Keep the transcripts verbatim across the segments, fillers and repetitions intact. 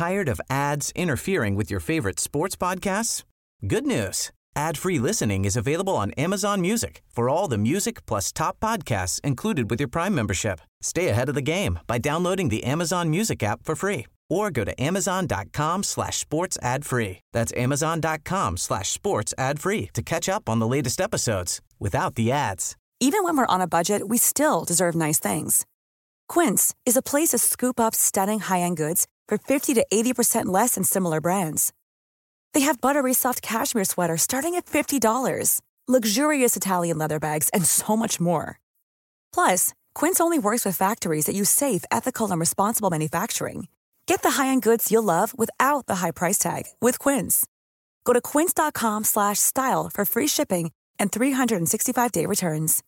Tired of ads interfering with your favorite sports podcasts? Good news. Ad-free listening is available on Amazon Music for all the music plus top podcasts included with your Prime membership. Stay ahead of the game by downloading the Amazon Music app for free or go to amazon.com slash sports ad free. That's amazon.com slash sports ad free to catch up on the latest episodes without the ads. Even when we're on a budget, we still deserve nice things. Quince is a place to scoop up stunning high-end goods for fifty to eighty percent less than similar brands. They have buttery soft cashmere sweaters starting at fifty dollars, luxurious Italian leather bags, and so much more. Plus, Quince only works with factories that use safe, ethical, and responsible manufacturing. Get the high-end goods you'll love without the high price tag with Quince. Go to quince.com slash style for free shipping and three sixty-five day returns.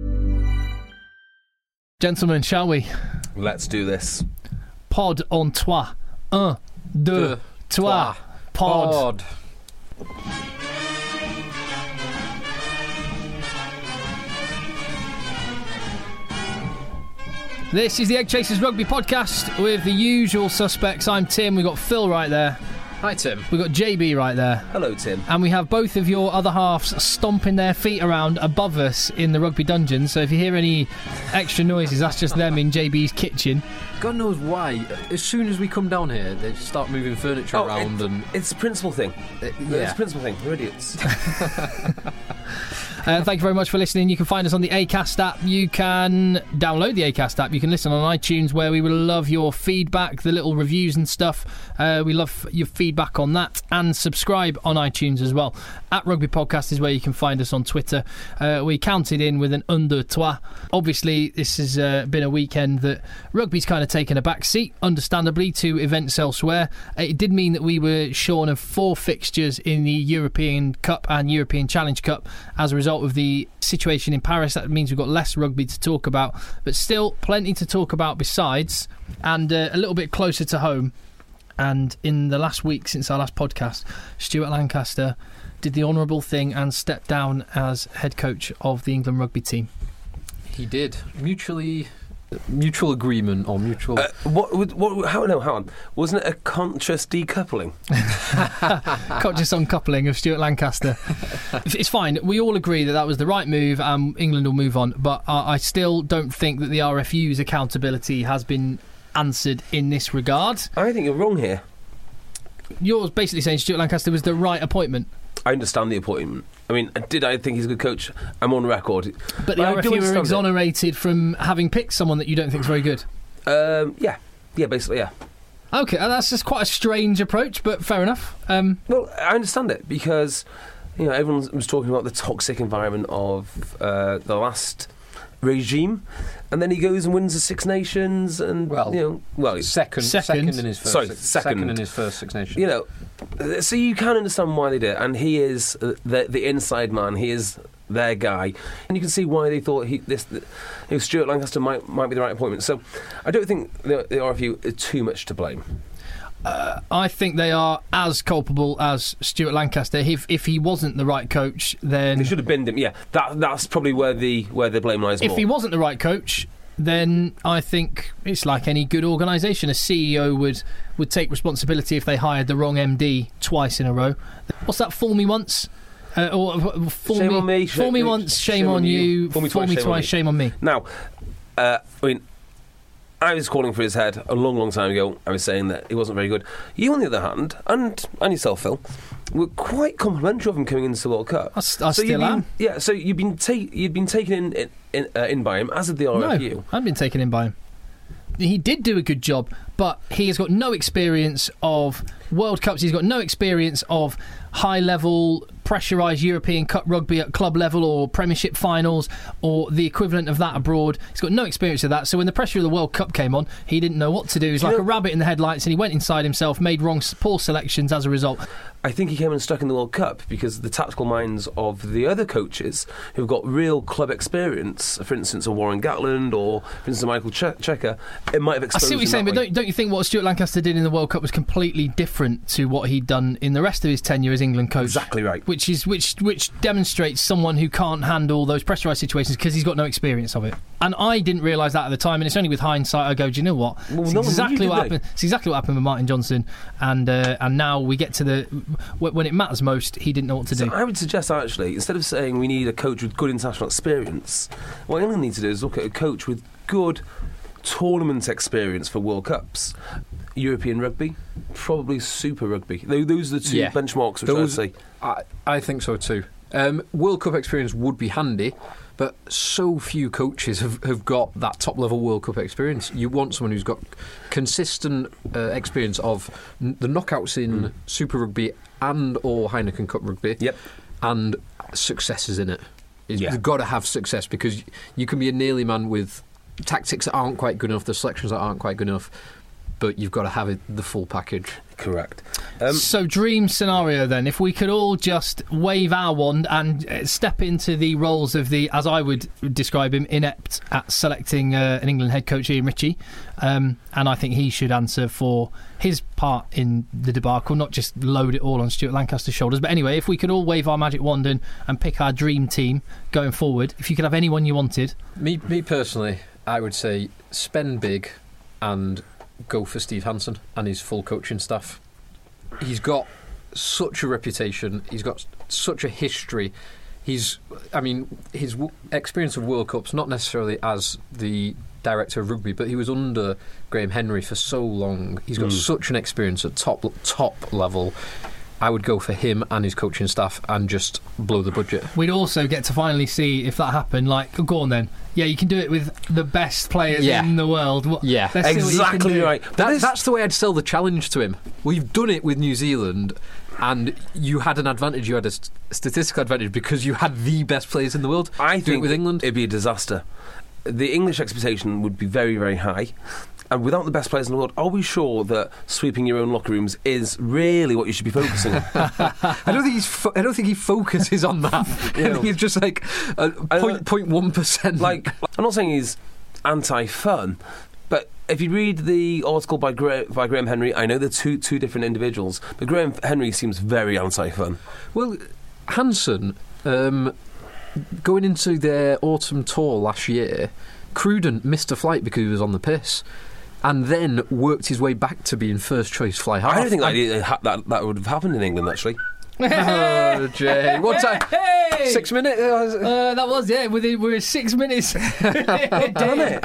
Gentlemen, shall we? Let's do this. Pod en toi. Un, deux, trois. Pod. Pod. This is the Egg Chasers Rugby Podcast with the usual suspects. I'm Tim. We've got Phil right there. Hi, Tim. We've got J B right there. Hello, Tim. And we have both of your other halves stomping their feet around above us in the rugby dungeon. So if you hear any extra noises, that's just them in J B's kitchen. God knows why. As soon as we come down here, they start moving furniture oh, around. It, and It's a principal thing. It, yeah. yeah. It's a principal thing. We're idiots. Uh, thank you very much for listening. You can find us on the Acast app. You can download the Acast app. You can listen on iTunes, where we would love your feedback, the little reviews and stuff. Uh, we love your feedback on that. And subscribe on iTunes as well. At Rugby Podcast is where you can find us on Twitter. Uh, we counted in with an un, deux, trois. Obviously, this has uh, been a weekend that rugby's kind of taken a back seat, understandably, to events elsewhere. It did mean that we were shorn of four fixtures in the European Cup and European Challenge Cup as a result of the situation in Paris. That means we've got less rugby to talk about, but still plenty to talk about besides, and uh, a little bit closer to home. And in the last week since our last podcast, Stuart Lancaster did the honourable thing and stepped down as head coach of the England rugby team. he did. Mutually... Mutual agreement or mutual... Uh, what, what, what, how, no, hang on. Wasn't it a conscious decoupling? Conscious uncoupling of Stuart Lancaster. It's fine. We all agree that that was the right move and England will move on. But uh, I still don't think that the R F U's accountability has been answered in this regard. I think you're wrong here. You're basically saying Stuart Lancaster was the right appointment. I understand the appointment. I mean, did I think he's a good coach? I'm on record. But the I R F do U were understand exonerated it. from having picked someone that you don't think is very good. Um, yeah. Yeah, basically, yeah. OK, that's just quite a strange approach, but fair enough. Um, well, I understand it because, you know, everyone was talking about the toxic environment of uh, the last regime, and then he goes and wins the Six Nations, and well, you know, well, second, second, second in his first, sorry, six, second. second in his first Six Nations. You know, so you can understand why they did it, and he is the the inside man. He is their guy, and you can see why they thought he this you know, Stuart Lancaster might might be the right appointment. So I don't think the, the R F U is too much to blame. Uh, I think they are as culpable as Stuart Lancaster. If if he wasn't the right coach, then they should have binned him. Yeah, that that's probably where the where the blame lies. If more. he wasn't the right coach, then I think it's like any good organisation. A C E O would would take responsibility if they hired the wrong M D twice in a row. What's that? Fool me once. Uh, or uh, fool shame me, on me. Fool me once, shame, shame on you. you. Fool me twice, me twice shame, on shame on me. Now, uh, I mean, I was calling for his head a long, long time ago. I was saying that he wasn't very good. You, on the other hand, and and yourself, Phil, were quite complimentary of him coming into the World Cup. I, I so still been, am. Yeah, so you've been ta- you've been taken in in, in, uh, in by him, as did the R F U. No, I haven't been taken in by him. He did do a good job, but he has got no experience of World Cups. He's got no experience of high-level, pressurised European Cup rugby at club level or Premiership finals or the equivalent of that abroad. He's got no experience of that. So when the pressure of the World Cup came on, he didn't know what to do. He was like a rabbit in the headlights, and he went inside himself, made wrong, poor selections as a result. I think he came and stuck in the World Cup because the tactical minds of the other coaches who've got real club experience, for instance, a Warren Gatland or, for instance, a Michael che- Checker, it might have exposed I see what you're saying, but don't, don't you think what Stuart Lancaster did in the World Cup was completely different to what he'd done in the rest of his tenure as England coach? Exactly right. Which which is which which demonstrates someone who can't handle those pressurised situations because he's got no experience of it. And I didn't realise that at the time, and it's only with hindsight I go, do you know what? Well, it's no, exactly you, what happened. It's exactly what happened with Martin Johnson, and uh, and now we get to the when it matters most, he didn't know what to so do. I would suggest actually, instead of saying we need a coach with good international experience, what England needs to do is look at a coach with good tournament experience for World Cups. European rugby, probably Super Rugby. Those are the two Yeah. benchmarks which Those- I'd say. I, I think so too. Um, World Cup experience would be handy, but so few coaches have, have got that top level World Cup experience. You want someone who's got consistent uh, experience of n- the knockouts in mm. Super Rugby and or Heineken Cup Rugby, Yep. and successes in it. Yeah. You've got to have success, because you can be a nearly man with tactics that aren't quite good enough, the selections that aren't quite good enough, but you've got to have it, the full package. Correct. Um, So, dream scenario then, if we could all just wave our wand and uh, step into the roles of the, as I would describe him, inept at selecting uh, an England head coach, Ian Ritchie, um, and I think he should answer for his part in the debacle, not just load it all on Stuart Lancaster's shoulders. But anyway, if we could all wave our magic wand and, and pick our dream team going forward, if you could have anyone you wanted. Me, me personally, I would say spend big and go for Steve Hansen and his full coaching staff. He's got such a reputation. He's got such a history. He's, I mean, his w- experience of World Cups, not necessarily as the director of rugby, but he was under Graham Henry for so long. He's got mm. such an experience at top top level. I would go for him and his coaching staff and just blow the budget. We'd also get to finally see if that happened. Like, go on then. Yeah, you can do it with the best players Yeah. in the world. What, Yeah, let's see what you can exactly do. right. That, This- that's the way I'd sell the challenge to him. We've done it with New Zealand, and you had an advantage. You had a st- statistical advantage because you had the best players in the world. I Do it think with England. it'd be a disaster. The English expectation would be very, very high. And without the best players in the world, are we sure that sweeping your own locker rooms is really what you should be focusing on? I don't think he's. Fo- I don't think he focuses on that. I think he's just like a point point one percent. Like, I'm not saying he's anti-fun, but if you read the article by Gra- by Graham Henry, I know they're two two different individuals, but Graham Henry seems very anti-fun. Well, Hansen, um, going into their autumn tour last year, Cruden missed a flight because he was on the piss, and then worked his way back to being first choice fly half. I don't think that, And- that, that that would have happened in England, actually. Oh, Jay, what time? Hey! Six minutes. Uh, that was, yeah, within, we're six minutes. Damn it.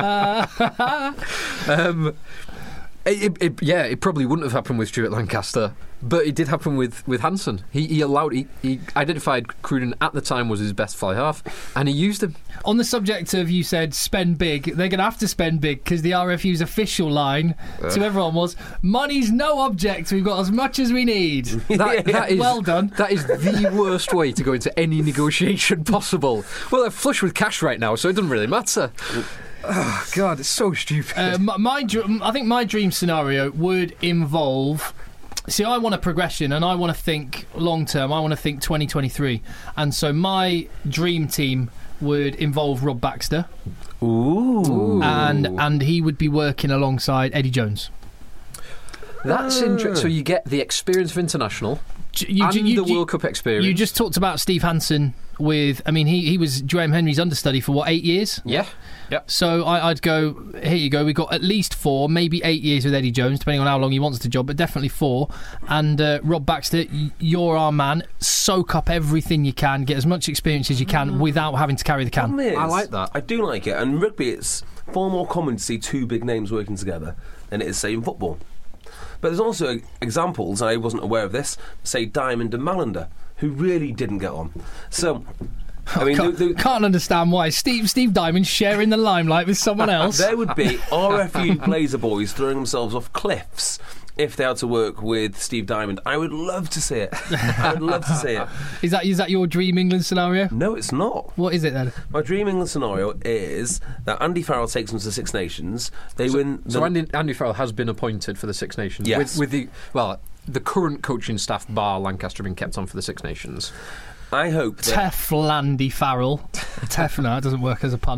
Um, it, it, it, yeah, it probably wouldn't have happened with Stuart Lancaster, but it did happen with, with Hansen. He, he allowed, he, he identified Cruden at the time was his best fly half, and he used him. On the subject of, you said, spend big, they're going to have to spend big because the R F U's official line uh. to everyone was, money's no object, we've got as much as we need. That, that is, well done. That is the worst way to go into any negotiation possible. Well, they're flush with cash right now, so it doesn't really matter. Oh, God, it's so stupid. Uh, my, my, dr- I think my dream scenario would involve... See, I want a progression and I want to think long term. I want to think twenty twenty-three. And so my dream team would involve Rob Baxter. Ooh. And and he would be working alongside Eddie Jones. That's Ah. interesting. So you get the experience of international You, and you, the you, World Cup experience. You just talked about Steve Hansen with... I mean, he, he was Graham Henry's understudy for, what, eight years? Yeah. Yep. So I, I'd go, here you go, we've got at least four, maybe eight years with Eddie Jones, depending on how long he wants the job, but definitely four. And uh, Rob Baxter, you're our man. Soak up everything you can, get as much experience as you can mm. without having to carry the can. Is, I like that. I do like it. And rugby, it's far more common to see two big names working together than it is, say, in football. But there's also examples, I wasn't aware of this, say Diamond and Malander, who really didn't get on. So... I mean, can't, the, the, can't understand why Steve Steve Diamond sharing the limelight with someone else. There would be R F U Blazer boys throwing themselves off cliffs if they had to work with Steve Diamond. I would love to see it. I would love to see it. Is that is that your dream England scenario? No, it's not. What is it then? My dream England scenario is that Andy Farrell takes them to the Six Nations. They so, win. The so Andy, Andy Farrell has been appointed for the Six Nations. Yes. With, with the well, the current coaching staff bar Lancaster have been kept on for the Six Nations. I hope that Tef Landy Farrell. Tef, no, it doesn't work as a pun.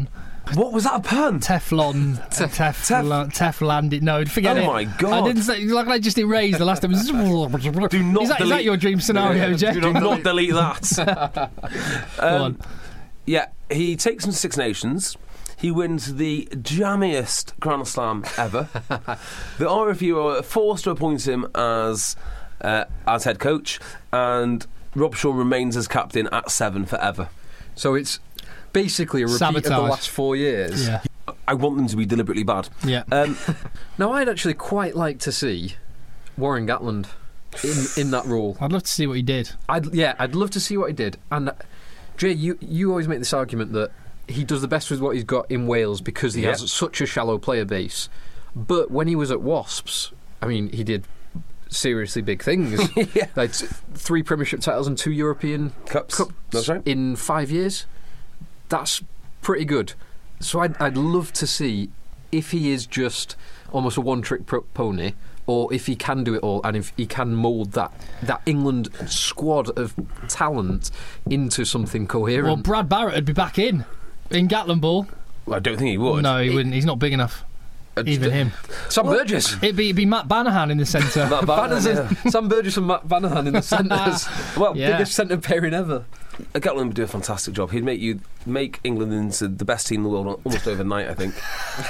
What was that a pun? Teflon, Teflon, Teflon. No, forget oh it. Oh my god! I didn't say. Like I just erased the last time. Do is not. that, delete, is that your dream scenario, yeah, Jeff? Do not delete that. Go um, on. Yeah, he takes them to Six Nations. He wins the jammiest Grand Slam ever. The R F U are forced to appoint him as uh, as head coach, and Rob Shaw remains as captain at seven forever. So it's basically a repeat Sabotage. of the last four years. Yeah. I want them to be deliberately bad. Yeah. Um, Now, I'd actually quite like to see Warren Gatland in, in that role. I'd love to see what he did. I'd, yeah, I'd love to see what he did. And, uh, Jay, you, you always make this argument that he does the best with what he's got in Wales because he yeah. has such a shallow player base. But when he was at Wasps, I mean, he did seriously big things. yeah. Like three Premiership titles and two European Cups. Cups That's right. in five years. That's pretty good. So I'd, I'd love to see if he is just almost a one-trick pro- pony, or if he can do it all, and if he can mould that that England squad of talent into something coherent. Well, Brad Barrett would be back in in Gatland Ball. Well, I don't think he would. No, he It- wouldn't. He's not big enough. Uh, Even d- him. Sam Burgess. It'd be, it'd be Matt Banahan in the centre. Matt Banahan, Banahan, yeah. Sam Burgess and Matt Banahan in the centres. Well, Yeah. Biggest centre pairing ever. Gatland would do a fantastic job. He'd make you make England into the best team in the world almost overnight, I think.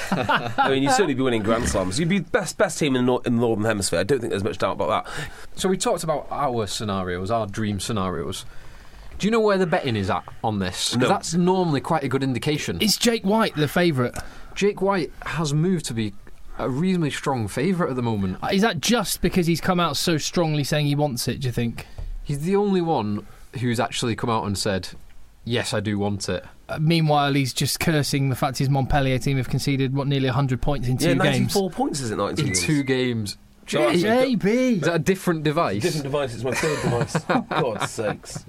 I mean, you'd certainly be winning Grand Slams. You'd be the best best team in the, nor- in the Northern Hemisphere. I don't think there's much doubt about that. So we talked about our scenarios, our dream scenarios. Do you know where the betting is at on this? 'Cause No. that's normally quite a good indication. Is Jake White the favourite? Jake White has moved to be a reasonably strong favourite at the moment. Is that just because he's come out so strongly saying he wants it, do you think? He's the only one who's actually come out and said, yes, I do want it. Uh, meanwhile, he's just cursing the fact his Montpellier team have conceded, what, nearly one hundred points in two yeah, games. ninety-four points, is it not? In two In games? two games. So Jay, J B! is that a different device? Different device. It's my third device. God's sakes.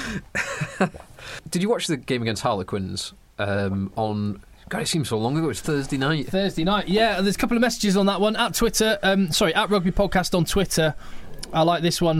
Did you watch the game against Harlequins um, on... God, it seems so long ago. It was Thursday night. Thursday night, yeah. There's a couple of messages on that one at Twitter. Um, sorry, at Rugby Podcast on Twitter. I like this one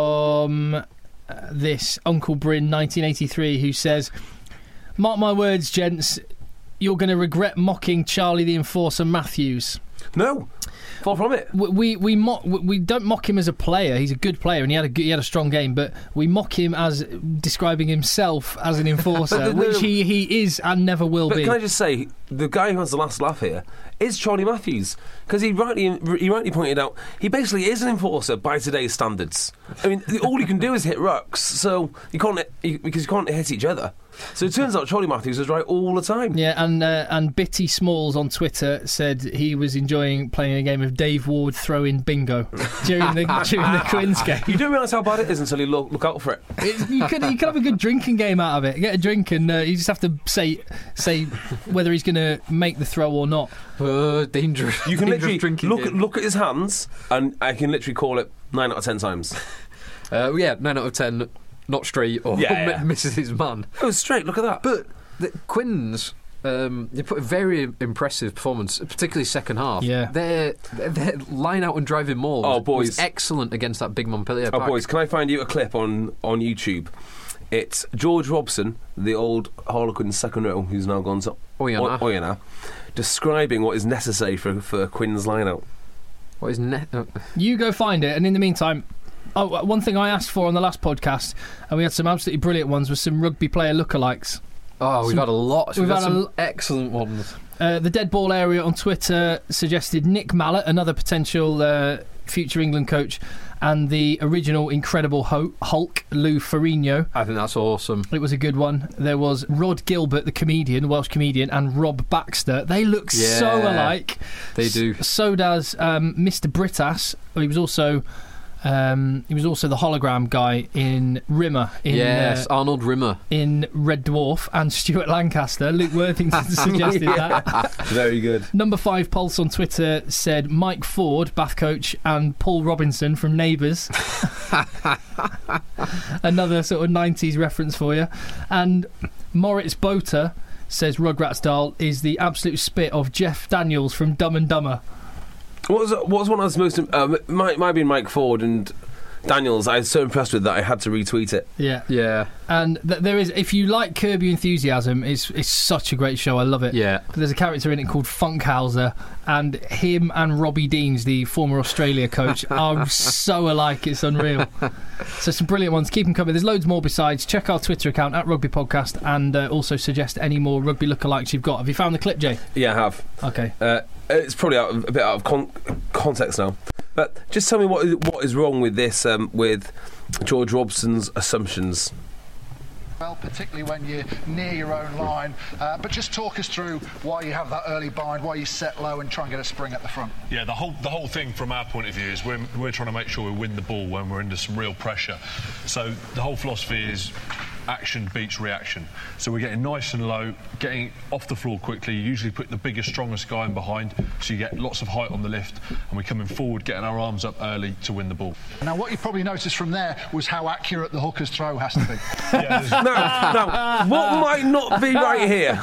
from uh, this Uncle Bryn nineteen eighty-three, who says, "Mark my words, gents, you're going to regret mocking Charlie the Enforcer Matthews." No, far from it. We we we, mock, we don't mock him as a player. He's a good player and he had a good, he had a strong game. But we mock him as describing himself as an enforcer, But the- which the- he, he is and never will But be. can I just say, the guy who has the last laugh here is Charlie Matthews, because he rightly he rightly pointed out he basically is an enforcer by today's standards. I mean, all you can do is hit rucks, so you can't you, because you can't hit each other. So it turns out Charlie Matthews is right all the time. Yeah, and uh, and Bitty Smalls on Twitter said he was enjoying playing a game of Dave Ward throw-in bingo during the during the Quins game. You don't realise how bad it is until you look, look out for it. It's, you could you could have a good drinking game out of it. Get a drink and uh, you just have to say say whether he's going to make the throw or not. Uh, dangerous. You can dangerous literally drinking look at, game. look at his hands, and I can literally call it nine out of ten times. Uh, yeah, nine out of ten, not straight or Yeah, yeah. misses his man. Oh, straight! Look at that. But the Quins, um, they put a very impressive performance, particularly second half. Yeah. Their, their, their line out and driving maul Oh, was, boys. was excellent against that big Montpellier Oh, pack. boys, can I find you a clip on, on YouTube? It's George Robson, the old Harlequins second row, who's now gone to Oyonnax. O- Oyonnax, describing what is necessary for, for Quinn's line-out. What is ne- uh, You go find it, and in the meantime. Oh, one thing I asked for on the last podcast, and we had some absolutely brilliant ones, was some rugby player lookalikes. Oh, we've Some- had a lot. we've We've, had, had a some l- excellent ones. Uh, the Dead Ball area on Twitter suggested Nick Mallett, another potential uh, future England coach, and the original Incredible Ho- Hulk, Lou Ferrigno. I think that's awesome. It was a good one. There was Rod Gilbert, the comedian, Welsh comedian, and Rob Baxter. They look so Yeah, alike. They do. S- so does um, Mister Britas. He was also um, he was also the hologram guy in Rimmer. In, yes, uh, Arnold Rimmer. in Red Dwarf, and Stuart Lancaster. Luke Worthington suggested that. Very good. Number five Pulse on Twitter said Mike Ford, Bath coach, and Paul Robinson from Neighbours. Another sort of nineties reference for you. And Moritz Boter says Rugrats Dahl is the absolute spit of Jeff Daniels from Dumb and Dumber. What was what was one I was most? Um, it might might have been Mike Ford, and Daniels, I was so impressed with that I had to retweet it. Yeah. Yeah. And th- there is, if you like Curb Your Enthusiasm, it's it's such a great show. I love it. Yeah. There's a character in it called Funkhauser, and him and Robbie Deans, the former Australia coach, are so alike. It's unreal. So some brilliant ones. Keep them coming. There's loads more besides. Check our Twitter account at Rugby Podcast, and uh, also suggest any more rugby lookalikes you've got. Have you found the clip, Jay? Yeah, I have. Okay. Uh, it's probably out of, a bit out of con- context now, but just tell me what is, what is wrong with this um, with George Robson's assumptions. Well, particularly when you're near your own line, uh, but just talk us through why you have that early bind, why you set low and try and get a spring at the front. Yeah, the whole the whole thing from our point of view is we're, we're trying to make sure we win the ball when we're under some real pressure. So the whole philosophy is action beats reaction. So we're getting nice and low, getting off the floor quickly, usually put the biggest, strongest guy in behind, so you get lots of height on the lift, and we're coming forward, getting our arms up early to win the ball. Now, what you probably noticed from there was how accurate the hooker's throw has to be. Yeah, Now, now, what might not be right here?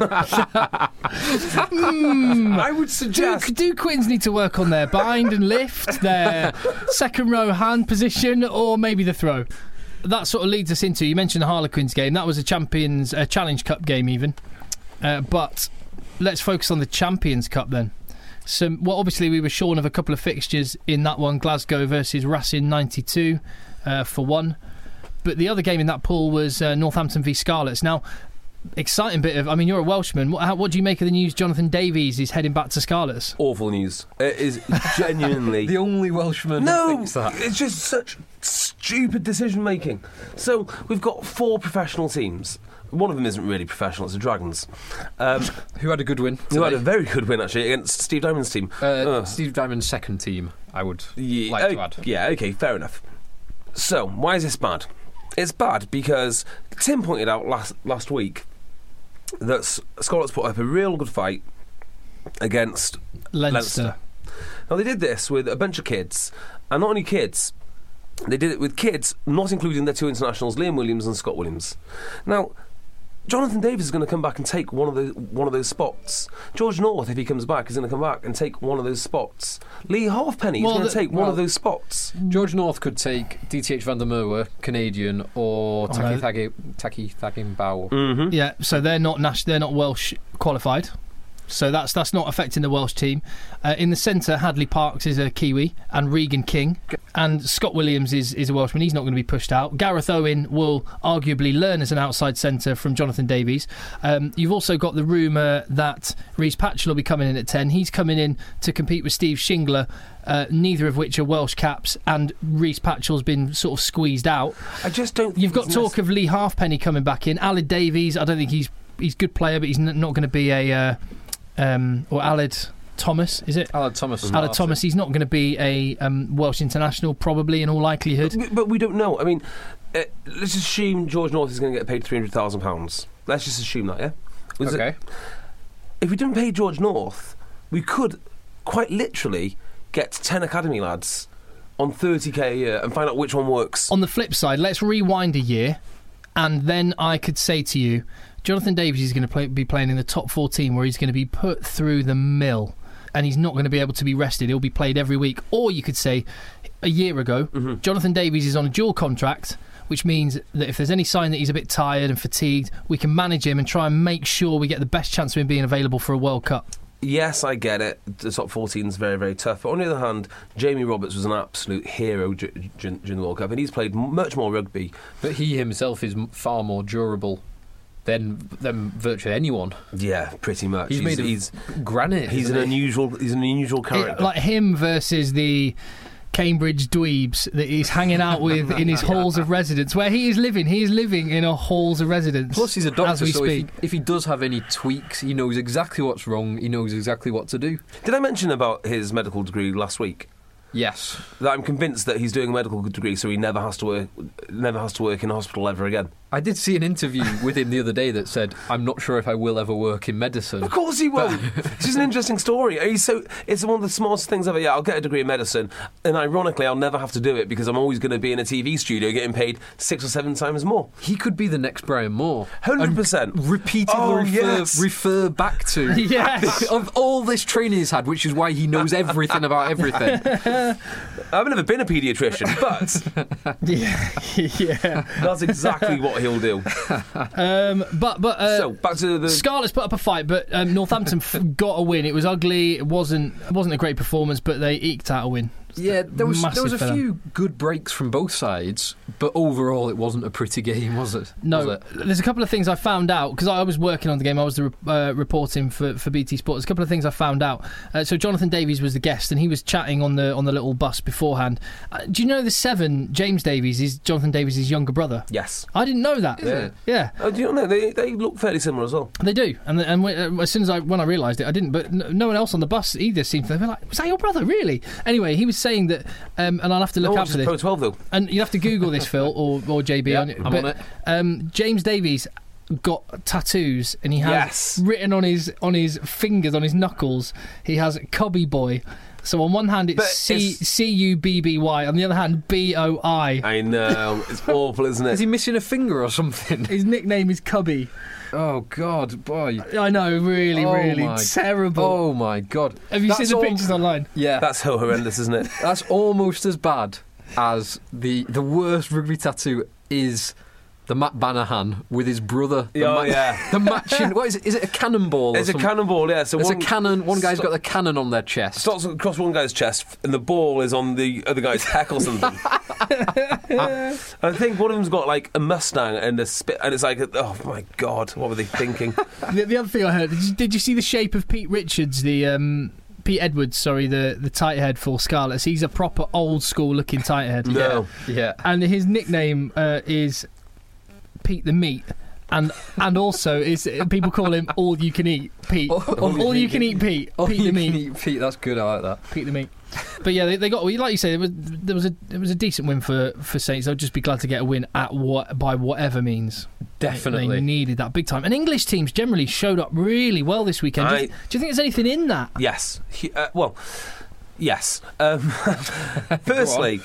mm, I would Do, suggest. do Quins need to work on their bind and lift, their second row hand position, or maybe the throw? That sort of leads us into, you mentioned the Harlequins game. That was a Champions uh, Challenge Cup game even. Uh, but let's focus on the Champions Cup then. So, well, obviously we were shorn of a couple of fixtures in that one. Glasgow versus Racing ninety-two uh, for one. But the other game in that pool was uh, Northampton v Scarlets. Now, exciting bit of, I mean, you're a Welshman. What, how, what do you make of the news Jonathan Davies is heading back to Scarlets? Awful news. It is genuinely. The only Welshman No, that thinks that. it's just such stupid decision making. So we've got four professional teams. One of them isn't really professional, it's the Dragons. Um, Who had a good win? who had a today? very good win, actually, against Steve Diamond's team. Uh, Ugh. Steve Diamond's second team, I would Yeah, like to o- add. Yeah, okay, fair enough. So, why is this bad? It's bad because Tim pointed out last last week that S- Scarlets put up a real good fight against Leinster. Leinster. Now, they did this with a bunch of kids, and not only kids, they did it with kids, not including their two internationals, Liam Williams and Scott Williams. Now, Jonathan Davies is going to come back and take one of those one of those spots. George North, if he comes back, is going to come back and take one of those spots. Lee Halfpenny is Well, going the- to take one well- of those spots. George North could take D T H Van der Merwe, Canadian, or Oh, Taki no. Thagi Taki Thagimbao. Mm-hmm. Yeah, so they're not Nash, they're not Welsh qualified. So that's that's not affecting the Welsh team. Uh, in the centre, Hadley Parks is a Kiwi, and Regan King, and Scott Williams is, is a Welshman. He's not going to be pushed out. Gareth Owen will arguably learn as an outside centre from Jonathan Davies. Um, you've also got the rumour that Rhys Patchell will be coming in at ten. He's coming in to compete with Steve Shingler, uh, neither of which are Welsh caps, and Rhys Patchell's been sort of squeezed out. I just don't. You've got think talk of Lee Halfpenny coming back in. Aled Davies, I don't think he's he's a good player, but he's n- not going to be a uh, um, or Aled Thomas, is it? Aled Thomas. Aled Thomas, he's not going to be a um, Welsh international, probably, in all likelihood. But, but we don't know. I mean, uh, let's assume George North is going to get paid three hundred thousand pounds. Let's just assume that, yeah. Was it- Okay. if we didn't pay George North, we could quite literally get ten academy lads on thirty k a year and find out which one works. On the flip side, let's rewind a year, and then I could say to you, Jonathan Davies is going to play, be playing in the top fourteen, where he's going to be put through the mill, and he's not going to be able to be rested. He'll be played every week. Or you could say, a year ago, Mm-hmm. Jonathan Davies is on a dual contract, which means that if there's any sign that he's a bit tired and fatigued, we can manage him and try and make sure we get the best chance of him being available for a World Cup. Yes, I get it. The top fourteen is very, very tough. But on the other hand, Jamie Roberts was an absolute hero dur- dur- during the World Cup, and he's played m- much more rugby. But he himself is m- far more durable than than virtually anyone. Yeah, pretty much. He's, made of he's, granite. he's an isn't he? unusual. He's an unusual It- character. like him versus the Cambridge dweebs that he's hanging out with in his halls of residence, where he is living. He is living in a halls of residence. Plus, he's a doctor, as we so if he, speak. if he does have any tweaks, he knows exactly what's wrong. He knows exactly what to do. Did I mention about his medical degree last week? Yes. That I'm convinced that he's doing a medical degree, so he never has to work, never has to work in a hospital ever again. I did see an interview with him the other day that said, "I'm not sure if I will ever work in medicine." Of course he won't. It's just an interesting story. He's so it's one of the smartest things ever. Yeah, I'll get a degree in medicine, and ironically, I'll never have to do it because I'm always going to be in a T V studio getting paid six or seven times more. He could be the next Brian Moore. Hundred percent. And repeatedly Oh, refer, yes. refer back to Yes. of all this training he's had, which is why he knows everything about everything. I've never been a paediatrician, but yeah, yeah. that's exactly what he'll do. Um, but but uh, So back to the Scarlets put up a fight, but um, Northampton f- got a win. It was ugly. It wasn't it wasn't a great performance, but they eked out a win. Yeah, there was Massive there was a for them. few good breaks from both sides, but overall it wasn't a pretty game, was it? No, Was it? there's a couple of things I found out because I was working on the game. I was the, uh, reporting for, for B T Sport. There's a couple of things I found out. Uh, so Jonathan Davies was the guest, and he was chatting on the on the little bus beforehand. Uh, do you know the seven? James Davies is Jonathan Davies' younger brother. yes. I didn't know that. Yeah. yeah. Oh, do you know they they look fairly similar as well? They do, and and when, uh, as soon as I when I realised it, I didn't. But no, no one else on the bus either seemed to. They were like, "Was that your brother, really?" Anyway, he was saying that, um, and I'll have to look No, out it's for this. Pro twelve though. And you have to Google this, Phil, or or J B. Yeah, on it. I'm but, on it. Um, James Davies got tattoos, and he has Yes. written on his on his fingers, on his knuckles. He has Cubby Boy. So on one hand it's But C it's- C U B B Y, on the other hand B O I. I know it's awful, isn't Is it? he missing a finger or something? His nickname is Cubby. Oh God, boy! I know, really, Oh really my- terrible. Oh my God! Have you That's seen the al- pictures online? Yeah, That's so horrendous, isn't it? that's almost as bad as the the worst rugby tattoo is the Matt Banahan with his brother. The Oh, ma- yeah. the matching. What is it? Is it a cannonball? or It's a something? cannonball, yeah. So It's one a cannon. One guy's sto- got the cannon on their chest. starts across one guy's chest, and the ball is on the other guy's heck or something. I think one of them's got like a Mustang and a spit, and it's like, oh my God, what were they thinking? The, the other thing I heard, did you, did you see the shape of Pete Richards, the um, Pete Edwards, sorry, the, the tight head for Scarlets? He's a proper old school looking tight head. No. Yeah. And his nickname uh, is Pete the Meat. And and also is people call him All You Can Eat Pete. All- all All, you You can Can Eat Pete. Oh, Pete you the can Meat. eat Pete. That's good. I like that. Pete the Meat. But yeah, they, they got, well, like you say, there was there was a it was a decent win for, for Saints. They'll just be glad to get a win at what by whatever means. Definitely. They, they needed that big time. And English teams generally showed up really well this weekend. Do you, I- do you think there's anything in that? Yes. He- uh, well, yes. Um, firstly,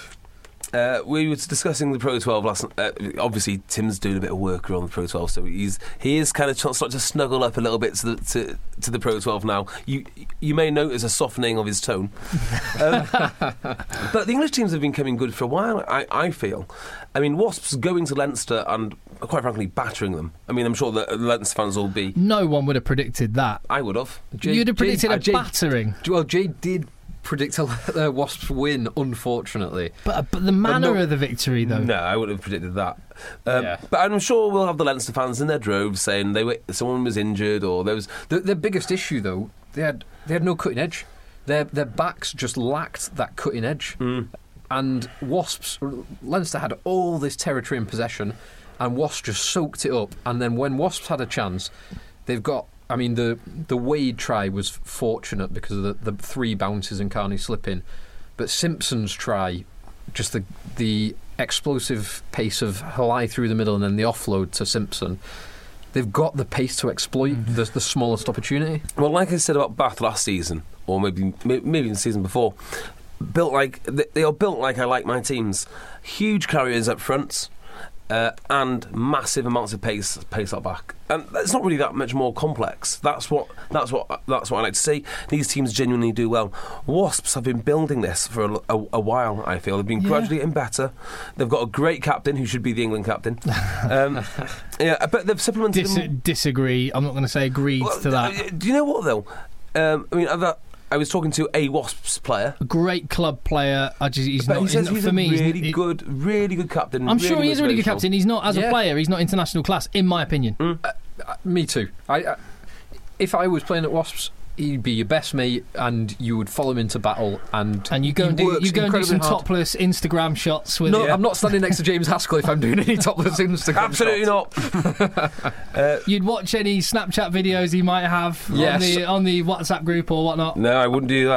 uh, we were discussing the Pro twelve last. Uh, obviously, Tim's doing a bit of work around the Pro twelve, so he's he is kind of starting to snuggle up a little bit to the to, to the Pro twelve now. You you may notice a softening of his tone, um, but the English teams have been coming good for a while. I, I feel. I mean, Wasps going to Leinster and quite frankly battering them. I mean, I'm sure that Leinster fans will be. No one would have predicted that. I would have. Jay- You'd have Jay- predicted uh, a Jay- battering. Well, Jay did predict a uh, Wasps win, unfortunately. But, uh, but the manner no- of the victory, though. No, I wouldn't have predicted that. Um, Yeah. But I'm sure we'll have the Leinster fans in their droves saying they were someone was injured or there was. The, their biggest issue, though, they had they had no cutting edge. Their their backs just lacked that cutting edge. Mm. And Wasps, Leinster had all this territory in possession, and Wasps just soaked it up. And then when Wasps had a chance, they've got. I mean, the the Wade try was fortunate because of the, the three bounces and Carney slipping, but Simpson's try, just the the explosive pace of Halai through the middle and then the offload to Simpson. They've got the pace to exploit Mm-hmm. the, the smallest opportunity. Well, like I said about Bath last season, or maybe may- maybe the season before, built like they they are built like I like my teams. Huge carriers up front. Uh, and massive amounts of pace, pace up back, and it's not really that much more complex. That's what that's what that's what I like to see. These teams genuinely do well. Wasps have been building this for a, a, a while. I feel they've been Yeah. gradually getting better. They've got a great captain who should be the England captain. Um, yeah, but they've supplemented. Dis- them. disagree. I'm not going to say agreed Well, to that. uh, Do you know what though? Um, I mean, other, I was talking to a Wasps player. A great club player. I just, he's But not. he says he's he's not- for a me, he's- really he- good, really good captain. I'm sure he is a really good motivational. captain. He's not as a Yeah. player. He's not international class, in my opinion. Mm. Uh, me too. I, I, if I was playing at Wasps, he'd be your best mate, and you would follow him into battle. And And you go he and do works you go and do some incredibly hard. topless Instagram shots with. No, him. I'm not standing next to James Haskell if I'm doing any topless Instagram. Absolutely shots. not. uh, You'd watch any Snapchat videos he might have Yes. on the on the WhatsApp group or whatnot. no, I wouldn't do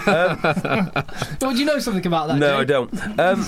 that. Um, Well, do you know something about that? no, Jay? I don't. Um,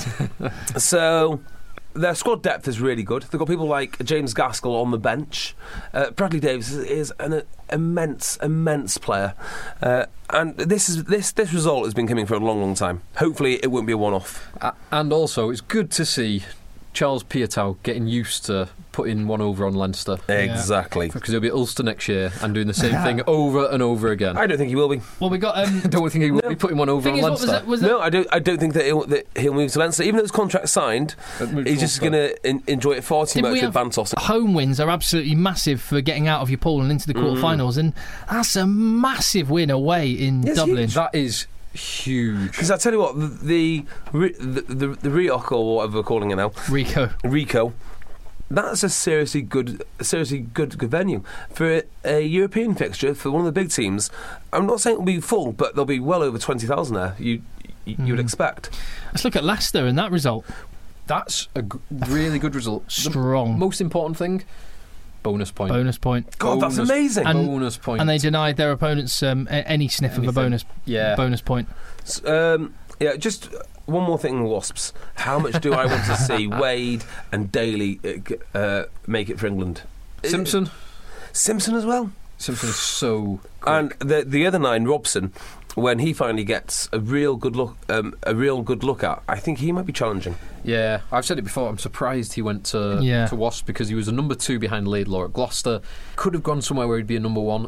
so. Their squad depth is really good. They've got people like James Gaskell on the bench. Uh, Bradley Davis is, is an uh, immense, immense player, uh, and this is this this result has been coming for a long, long time. Hopefully, it won't be a one-off. Uh, and also, it's good to see Charles Piutau getting used to putting one over on Leinster. Exactly. Because he'll be at Ulster next year and doing the same thing over and over again. I don't think he will be. Well, we got. Um, I don't think he will no. be putting one over thing on is, what was Leinster. it, was it, No, I don't. I don't think that he'll, that he'll move to Leinster, even though his contract's signed. He's just going to en- enjoy it far too Did much we with have- Bantos. home wins are absolutely massive for getting out of your pool and into the quarterfinals, and that's a massive win away in Yes, Dublin. huge. That is huge. Because I tell you what, the the the, the, the Rioch, or whatever we're calling it now, Rico. Rico. That's a seriously good, a seriously good, good venue for a, a European fixture for one of the big teams. I'm not saying it'll be full, but there'll be well over twenty thousand there. You you Mm. would expect. Let's look at Leicester and that result. That's a g- really good result. Strong. The most important thing, bonus point. Bonus point. God, that's Bonus- amazing. And- bonus point. And they denied their opponents um, a- any sniff Anything. of a bonus Yeah. bonus point. S- um, yeah, just one more thing, Wasps. How much do I want to see Wade and Daly uh, g- uh, make it for England? Simpson. Simpson as well. Simpson is so quick. And the the other nine, Robson, when he finally gets a real good look, um, a real good look at, I think he might be challenging. Yeah, I've said it before. I'm surprised he went to Yeah. to Wasps because he was a number two behind Laidlaw at Gloucester. Could have gone somewhere where he'd be a number one.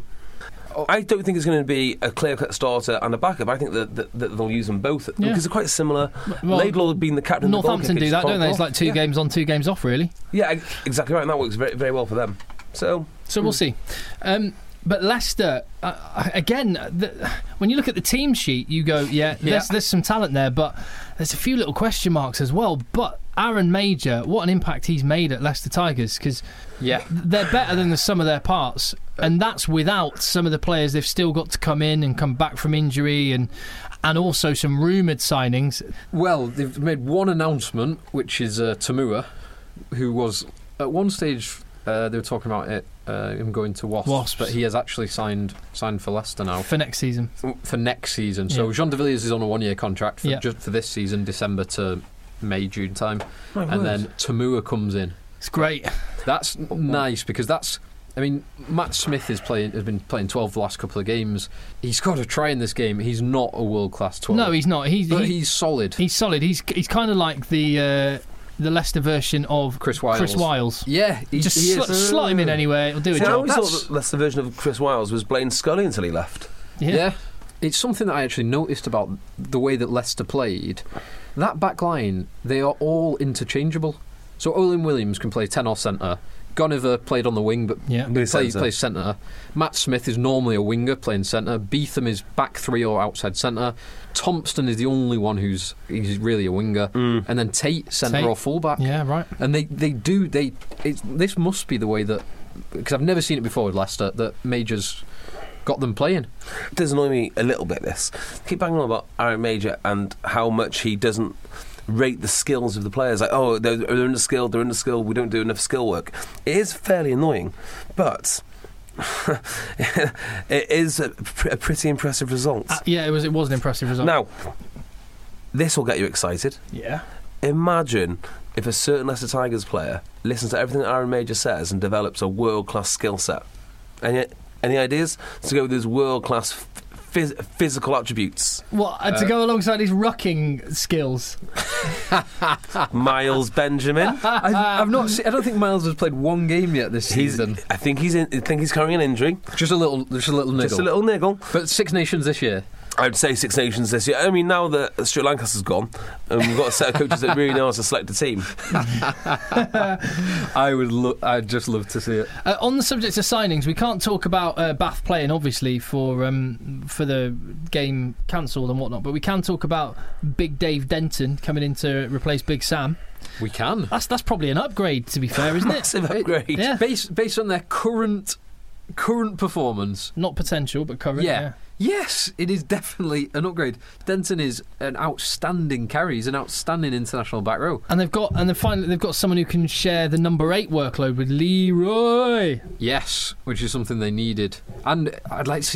I don't think it's going to be a clear-cut starter and a backup. I think that, that, that they'll use them both Yeah. because they're quite similar. Well, Laidlaw being the captain. Northampton of the do that, don't they? It's like two yeah. games on, two games off, really. Yeah, ex- exactly right, and that works very, very well for them. So, So we'll see. Um, but Leicester, uh, again, the, when you look at the team sheet, you go, yeah, Yeah. There's, there's some talent there, but there's a few little question marks as well. But Aaron Major, what an impact he's made at Leicester Tigers, because Yeah. they're better than the sum of their parts, and that's without some of the players they've still got to come in and come back from injury, and and also some rumoured signings. Well, they've made one announcement, which is uh, Tamua, who was at one stage uh, they were talking about it, uh, him going to Wasps, Wasps. but he has actually signed signed for Leicester now For next season. for next season. So Yeah. Jean de Villiers is on a one year contract for Yeah. just for this season, December to May, June time, my and word. then Tamua comes in. It's great. That's nice because that's. I mean, Matt Smith is playing has been playing twelve the last couple of games. He's got to try in this game. He's not a world class twelve. No, he's not. He's but he- he's solid. He's solid. He's he's kind of like the uh, the Leicester version of Chris Wiles. Chris Wiles. Yeah, he, Just he sl- is. slot him in anywhere. He'll do a See, I job. always That's- thought that that's the version of Chris Wiles was Blaine Scully until he left. Yeah. It's something that I actually noticed about the way that Leicester played. That back line, they are all interchangeable. So Olin Williams can play ten or centre. Goniver played on the wing, but Yeah. he Plays plays, centre. plays centre. Matt Smith is normally a winger playing centre. Beetham is back three or outside centre. Thompson is the only one who's he's really a winger. Mm. And then Tate, centre Tate. or fullback. Yeah, right. And they, they do, they it's, this must be the way that, because I've never seen it before with Leicester, that Major's got them playing. It does annoy me a little bit, this. Keep banging on about Aaron Major and how much he doesn't rate the skills of the players. Like, oh, they're, they're under skilled, they're under skilled, we don't do enough skill work. It is fairly annoying, but it is a, pr- a pretty impressive result. Uh, yeah, it was. It was an impressive result. Now, this will get you excited. yeah. Imagine if a certain Leicester Tigers player listens to everything that Aaron Major says and develops a world-class skill set. Any, any ideas to go with his world-class phys- physical attributes? What uh, to go alongside his rucking skills? Miles Benjamin. I've, I've not. Se- I don't think Miles has played one game yet this He's, season. I think he's in, I think he's carrying an injury. Just a little, just a little niggle. Just a little niggle. But Six Nations this year. I'd say Six Nations this year. I mean, now that Stuart Lancaster's gone, and we've got a set of coaches that really know how to select a team. I would. Lo- I'd just love to see it. Uh, on the subject of signings, we can't talk about uh, Bath playing, obviously, for um, for the game cancelled and whatnot, but we can talk about Big Dave Denton coming in to replace Big Sam. We can. That's that's probably an upgrade, to be fair, isn't it? Massive upgrade. Yeah. Based based on their current current performance. Not potential, but current. Yeah. Yeah. Yes, it is definitely an upgrade. Denton is an outstanding carry. He's an outstanding international back row. And they've got and then finally they've got someone who can share the number eight workload with Leroy. Yes, which is something they needed. And I'd like to see him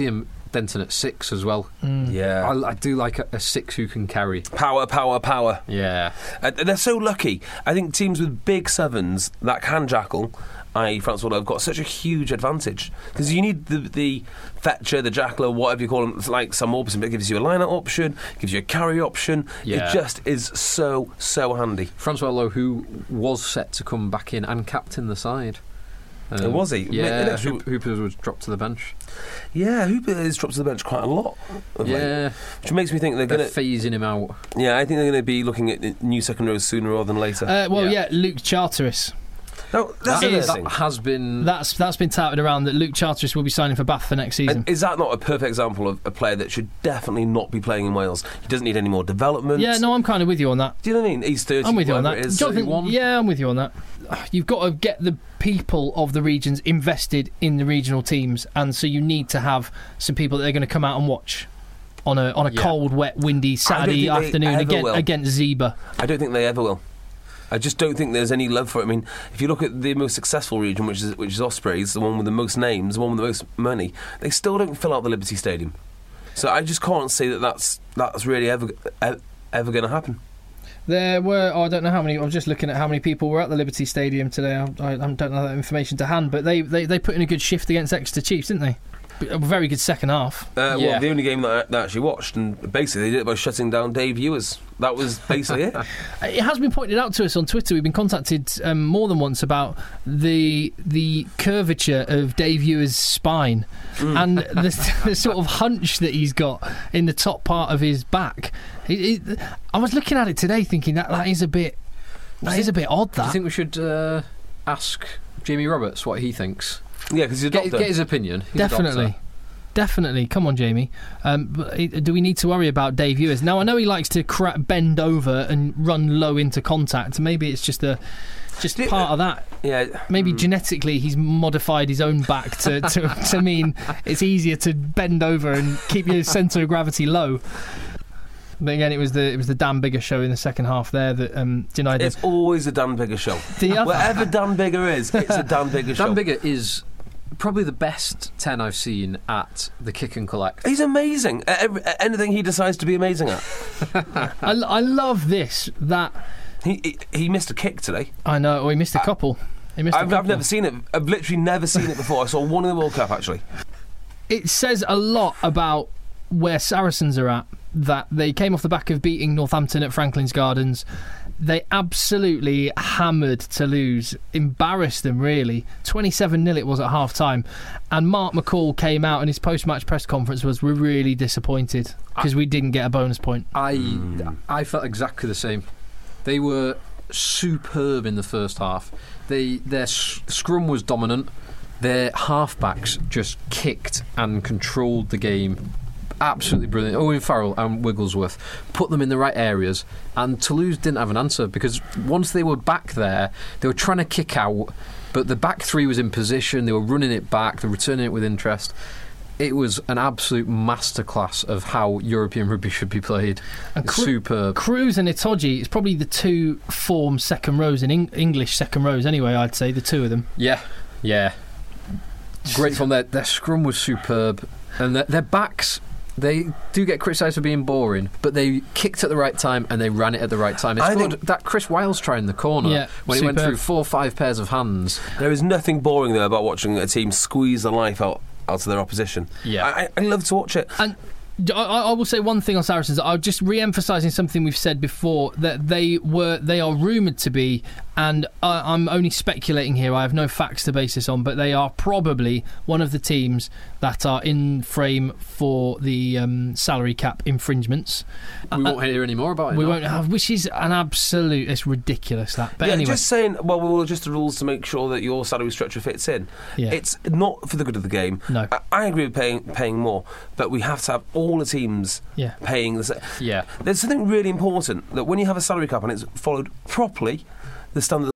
Denton at six as well. Yeah. I, I do like a, a six who can carry. Power, power, power. Yeah. Uh, they're so lucky. I think teams with big sevens that can jackal, that is. Francois, have got such a huge advantage. Because you need the, the fetcher, the jackler, whatever you call them, it's like Sam Orbison, it gives you a line-out option, gives you a carry option. Yeah. It just is so, so handy. Francois Lowe, who was set to come back in and captain the side. Um, Oh, was he? Yeah, Ma- Hoop- Hooper was dropped to the bench. Yeah, Hooper is dropped to the bench quite a lot. of late, Yeah, which makes me think they're they're going to. phasing him out. Yeah, I think they're going to be looking at new second rows sooner rather than later. Uh, well, Yeah. yeah, Luke Charteris. no, that's That, is- interesting. that has been. That's that's been touted around that Luke Charteris will be signing for Bath for next season. And is that not a perfect example of a player that should definitely not be playing in Wales? He doesn't need any more development. Yeah, no, I'm kind of with you on that. Do you know what I mean? He's thirty. I'm with you on whatever that. it is. Jonathan, thirty-one. yeah, I'm with you on that. You've got to get the people of the regions invested in the regional teams, and so you need to have some people that are going to come out and watch on a on a Yeah. cold, wet, windy Saturday think they afternoon ever against, will. against Zebra. I don't think they ever will. I just don't think there's any love for it. I mean, if you look at the most successful region, which is which is Ospreys, the one with the most names, the one with the most money, they still don't fill out the Liberty Stadium. So I just can't say that that's that's really ever ever, ever going to happen. There were, oh, I don't know how many, I was just looking at how many people were at the Liberty Stadium today. I, I don't know that information to hand, but they, they, they put in a good shift against Exeter Chiefs, didn't they? A very good second half. Uh, Yeah. Well, the only game that I, that I actually watched, and basically they did it by shutting down Dave Ewers. That was basically it. It has been pointed out to us on Twitter. We've been contacted um, more than once about the the curvature of Dave Ewer's spine and the, the sort of hunch that he's got in the top part of his back. It, it, I was looking at it today, thinking that that is a bit that is a bit odd. Do you That think we should uh, ask Jamie Roberts what he thinks? Yeah, because he's a Get, doctor. get his opinion. He's a definitely. doctor. Definitely, come on, Jamie. Um, but it- do we need to worry about Dave Ewers? Now, I know he likes to cra- bend over and run low into contact. Maybe it's just a just Do you- part of that. yeah. Maybe genetically he's modified his own back to, to, to mean it's easier to bend over and keep your centre of gravity low. But again, it was the it was the Dan Bigger show in the second half there that um, denied It's it. always a Dan Bigger show. The other- Wherever Dan Bigger is, it's a Dan Bigger show. Dan Bigger is probably the best ten I've seen at the kick and collect. He's amazing at, every, at anything he decides to be amazing at. I, I love this that He, he he missed a kick today. I know. Oh, he missed a couple. He missed a I've, I've couple. never seen it. I've literally never seen it before. I saw one in the World Cup actually. It says a lot about where Saracens are at, that they came off the back of beating Northampton at Franklin's Gardens. They absolutely hammered Toulouse, embarrassed them really. twenty-seven nil it was at half time. And Mark McCall came out and his post-match press conference was, we're really disappointed because we didn't get a bonus point. I I felt exactly the same. They were superb in the first half. They their s- scrum was dominant. Their halfbacks just kicked and controlled the game. Absolutely brilliant. Owen Farrell and Wigglesworth put them in the right areas, and Toulouse didn't have an answer because once they were back there, they were trying to kick out, but the back three was in position. They were running it back. They were returning it with interest. It was an absolute masterclass of how European rugby should be played. And It's Cru- superb. Cruz and Itoji, it's probably the two form second rows in Eng- English second rows anyway, I'd say, the two of them. Yeah, yeah. Great from their their scrum was superb, and their, their backs. They do get criticised for being boring, but they kicked at the right time and they ran it at the right time. They I scored think- that Chris Wiles try in the corner Yeah, when he went superb. through four or five pairs of hands. There is nothing boring though about watching a team squeeze the life out out of their opposition. Yeah. I, I love to watch it. And I, I will say one thing on Saracens. I'm just re-emphasising something we've said before, that they were they are rumoured to be, and I, I'm only speculating here. I have no facts to base this on, but they are probably one of the teams that are in frame for the um, salary cap infringements. We won't hear any more about it. We now. won't have, which is an absolute. It's ridiculous that. But yeah, anyway, just saying. Well, we'll adjust the rules to make sure that your salary structure fits in. Yeah. It's not for the good of the game. No. I, I agree with paying paying more, but we have to have all the teams Yeah. paying the. sa- Yeah. There's something really important that when you have a salary cap and it's followed properly, the standard.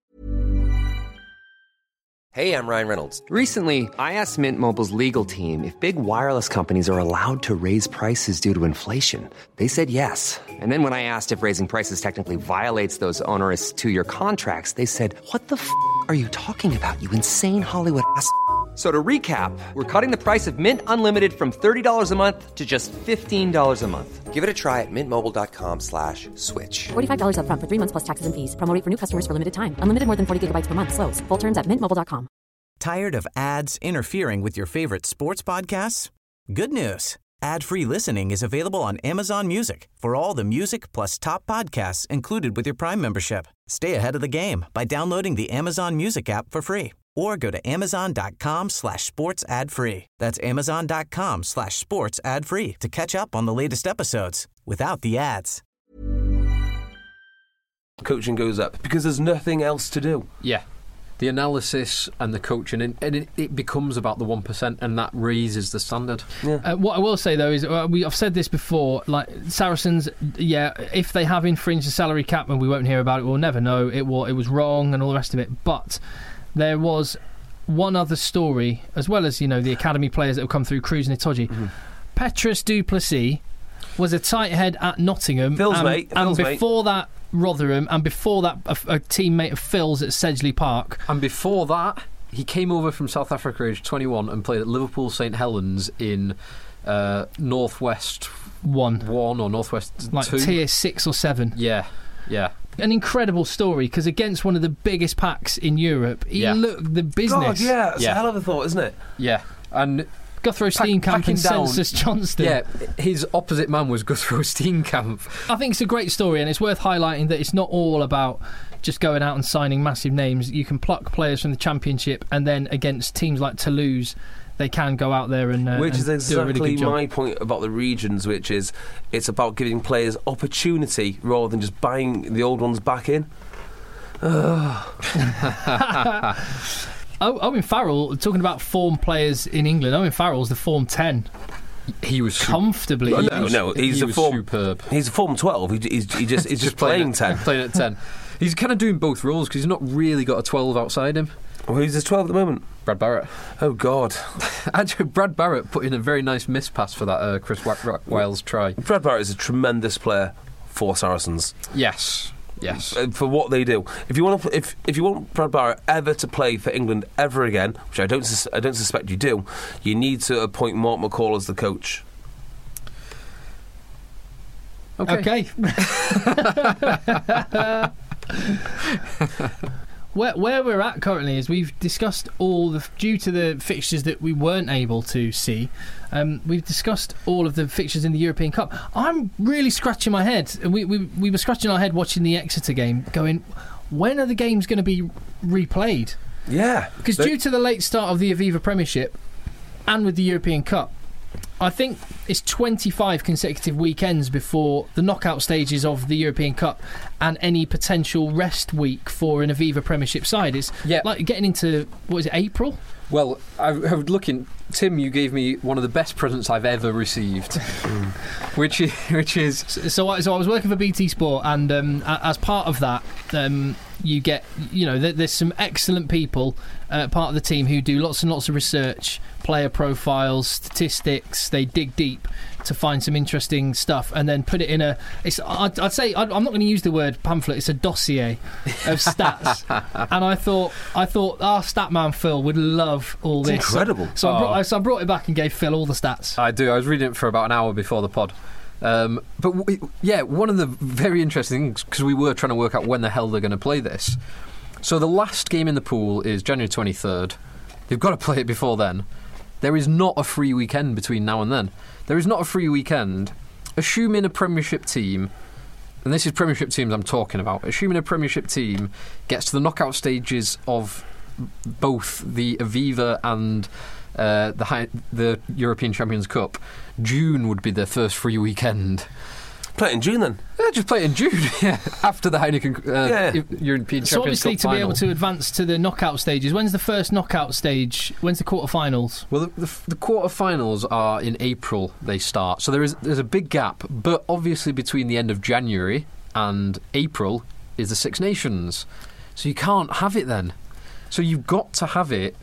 Hey, I'm Ryan Reynolds. Recently, I asked Mint Mobile's legal team if big wireless companies are allowed to raise prices due to inflation. They said yes. And then when I asked if raising prices technically violates those onerous two-year contracts, they said, "What the f*** are you talking about, you insane Hollywood ass f- So to recap, we're cutting the price of Mint Unlimited from thirty dollars a month to just fifteen dollars a month. Give it a try at mintmobile.com slash switch. forty-five dollars up front for three months plus taxes and fees. Promo rate for new customers for limited time. Unlimited more than forty gigabytes per month. Slows full terms at mint mobile dot com. Tired of ads interfering with your favorite sports podcasts? Good news. Ad-free listening is available on Amazon Music for all the music plus top podcasts included with your Prime membership. Stay ahead of the game by downloading the Amazon Music app for free or go to amazon.com slash sports ad free. That's amazon.com slash sports ad free to catch up on the latest episodes without the ads. Coaching goes up because there's nothing else to do. Yeah. The analysis and the coaching, and, and it, it becomes about the one percent, and that raises the standard. Yeah. Uh, what I will say, though, is uh, we, I've said this before, like, Saracens, yeah, if they have infringed the salary cap, and we won't hear about it, we'll never know, it, will, it was wrong and all the rest of it, but there was one other story, as well as, you know, the academy players that have come through, Cruz and Itoje. Mm-hmm. Petrus du Plessis was a tight head at Nottingham. Phil's and, mate. And Phil's before mate. that, Rotherham, and before that, a, a teammate of Phil's at Sedgley Park. And before that, he came over from South Africa age twenty-one and played at Liverpool St Helens in uh, Northwest One. One or Northwest Like Two. tier six or seven. Yeah, yeah. An incredible story, because against one of the biggest packs in Europe, he Yeah. looked the business. God, yeah, it's Yeah. a hell of a thought, isn't it? Yeah, and Guthrie Pack- Steenkamp packing and down- Census Johnston. yeah, his opposite man was Guthrie Steenkamp. I think it's a great story, and it's worth highlighting that it's not all about just going out and signing massive names. You can pluck players from the Championship, and then against teams like Toulouse, they can go out there and uh, Which is and do a really exactly good job. my point about the regions, which is it's about giving players opportunity rather than just buying the old ones back in. Oh, Owen Farrell, talking about form players in England, Owen Farrell's the form ten. He was su- Comfortably. No, he no, was- no, he's he a was form- superb. He's a form twelve. He, he's, he just he's just playing at, ten. Playing at ten. He's kind of doing both roles because he's not really got a twelve outside him. Well, he's a twelve at the moment. Brad Barrett. Oh God, Actually, Brad Barrett put in a very nice miss pass for that uh, Chris Wa- Wa- Wiles try. Brad Barrett is a tremendous player for Saracens. Yes, yes. Uh, for what they do. If you want, to, if if you want Brad Barrett ever to play for England ever again, which I don't, sus- I don't suspect you do, you need to appoint Mark McCall as the coach. Okay. Okay. Where, where we're at currently is we've discussed all the, due to the fixtures that we weren't able to see, um, we've discussed all of the fixtures in the European Cup. I'm really scratching my head, and we, we, we were scratching our head watching the Exeter game, going, when are the games going to be replayed? Yeah, Because due to the late start of the Aviva Premiership and with the European Cup, I think it's twenty-five consecutive weekends before the knockout stages of the European Cup and any potential rest week for an Aviva Premiership side. It's Yeah. like getting into, what is it, April? Well, I, I was looking. Tim, you gave me one of the best presents I've ever received, which is, which is So, I- so I was working for B T Sport, and um, a- as part of that, um, you get, you know, there, there's some excellent people uh, part of the team who do lots and lots of research, player profiles, statistics. They dig deep to find some interesting stuff, and then put it in a. It's, I'd, I'd say I'd, I'm not going to use the word pamphlet. It's a dossier of stats, and I thought I thought our stat man Phil would love all It's this. incredible. So, I Oh. brought, so I brought it back and gave Phil all the stats. I do. I was reading it for about an hour before the pod. Um, but w- yeah, one of the very interesting things, because we were trying to work out when the hell they're going to play this. So the last game in the pool is January twenty-third. They've got to play it before then. There is not a free weekend between now and then. There is not a free weekend. Assuming a Premiership team, and this is Premiership teams I'm talking about, assuming a Premiership team gets to the knockout stages of both the Aviva and uh, the high, the European Champions Cup, June would be their first free weekend. Play it in June then. Yeah, just play it in June, yeah, after the Heineken uh, Yeah. European So Champions obviously Cup to be final. able to advance to the knockout stages, when's the first knockout stage? When's the quarterfinals? Well, the, the, the quarterfinals are in April. They start, so there is there's a big gap. But obviously, between the end of January and April is the Six Nations, so you can't have it then. So you've got to have it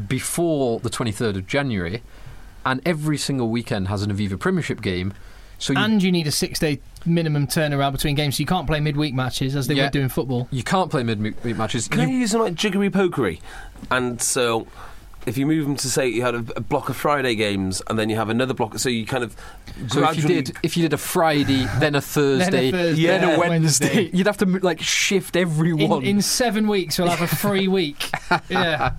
before the twenty-third of January, and every single weekend has an Aviva Premiership game. So you, And you need a six-day minimum turnaround between games, so you can't play midweek matches as they Yeah. would do in football. you can't play midweek matches. Can You- you use some like jiggery pokery? And so if you move them to say you had a, a block of Friday games and then you have another block, so you kind of so if you did if you did a Friday, then a Thursday, then a, Thursday, then yeah. a Wednesday, Wednesday, you'd have to like shift everyone. In, in seven weeks, we'll have a free week. Yeah.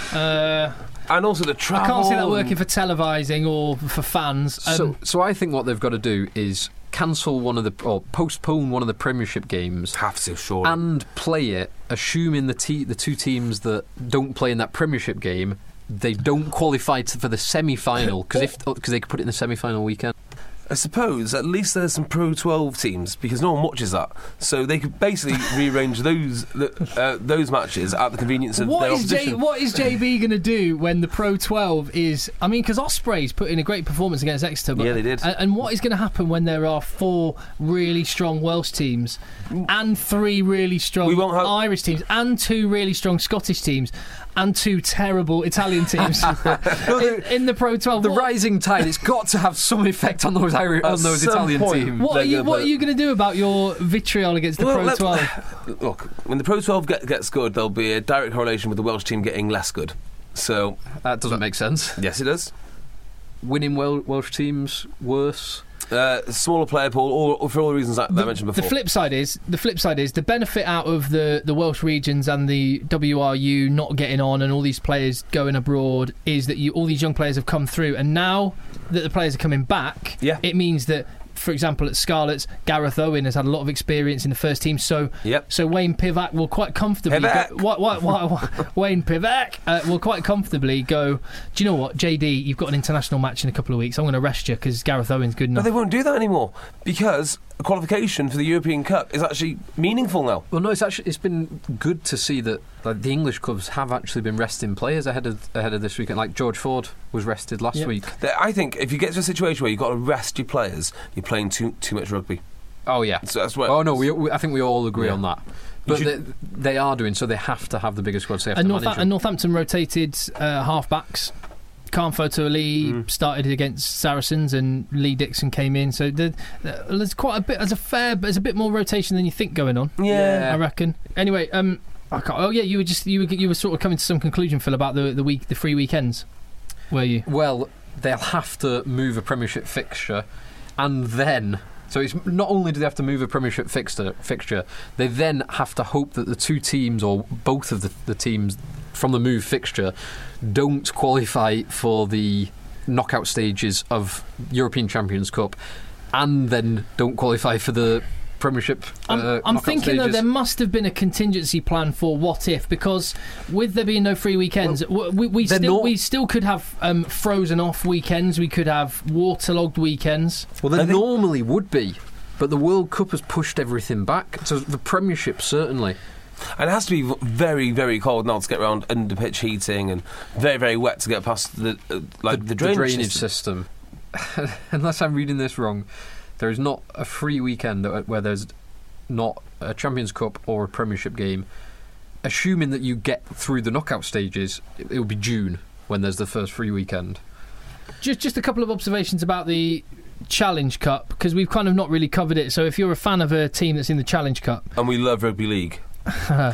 Uh, And also the travel. I can't see that working for televising or for fans. Um, so, so I think what they've got to do is cancel one of the or postpone one of the Premiership games. Have to, sure. And play it, assuming the te- the two teams that don't play in that Premiership game, they don't qualify to, for the semi-final because if because they could put it in the semi-final weekend. I suppose at least there's some Pro twelve teams because no one watches that, so they could basically rearrange those uh, those matches at the convenience of what their is opposition. J- what is J B going to do when the Pro twelve is? I mean, because Ospreys put in a great performance against Exeter, but, yeah, they did. And, and what is going to happen when there are four really strong Welsh teams and three really strong We won't have- Irish teams and two really strong Scottish teams? And two terrible Italian teams in, in the Pro twelve. The what, rising tide, it's got to have some effect on those Irish, on those Italian point, teams. What are you, what are you going to do about your vitriol against the Well, Pro let- twelve? Look, when the Pro twelve get, gets good, there'll be a direct correlation with the Welsh team getting less good. So That doesn't make sense. yes, it does. Winning Wel- Welsh teams worse. Uh, smaller player pool, all, for all the reasons that, that I mentioned before. The flip side is the flip side is the benefit out of the, the Welsh regions and the W R U not getting on and all these players going abroad is that you all these young players have come through, and now that the players are coming back, Yeah. it means that, for example, at Scarlets, Gareth Owen has had a lot of experience in the first team, so Yep. so Wayne Pivac will quite comfortably Pivac. go, what, what, what, what, Wayne Pivac uh, will quite comfortably go, do you know what, J D, you've got an international match in a couple of weeks, I'm going to rest you because Gareth Owen's good No, enough. they won't do that anymore because a qualification for the European Cup is actually meaningful now. Well, no, it's actually it's been good to see that like, the English clubs have actually been resting players ahead of ahead of this weekend. Like George Ford was rested last Yep. week. That- I think if you get to a situation where you've got to rest your players, you're playing too too much rugby. Oh yeah. So that's what. Oh no, we, we, I think we all agree Yeah. on that. But should- they, they are doing so. They have to have the bigger squad. So they have And, to North- manage and Northampton rotated uh, half-backs. Khan Ali Mm. started against Saracens and Lee Dixon came in. So the, the, there's quite a bit, there's a fair, there's a bit more rotation than you think going on. Yeah. I reckon. Anyway, um, I can't, oh yeah, you were just you were you were sort of coming to some conclusion, Phil, about the the week, the free weekends, were you? Well, they'll have to move a Premiership fixture, and then. So it's not only do they have to move a Premiership fixture, fixture, they then have to hope that the two teams, or both of the, the teams from the move fixture, don't qualify for the knockout stages of European Champions Cup, and then don't qualify for the Premiership. I'm, uh, I'm knockout thinking that stages. there must have been a contingency plan for what if, because with there being no free weekends, w we, we they're still not- we still could have um, frozen off weekends. We could have waterlogged weekends. Well, there I think- normally would be, but the World Cup has pushed everything back. So the Premiership certainly. And it has to be v- very, very cold now to get around under pitch heating and very, very wet to get past the uh, like the, the drainage, system. system. Unless I'm reading this wrong, there is not a free weekend that- where there's not a Champions Cup or a Premiership game. Assuming that you get through the knockout stages, it will be June when there's the first free weekend. Just just a couple of observations about the Challenge Cup, because we've kind of not really covered it. So if you're a fan of a team that's in the Challenge Cup, And we love rugby league. uh,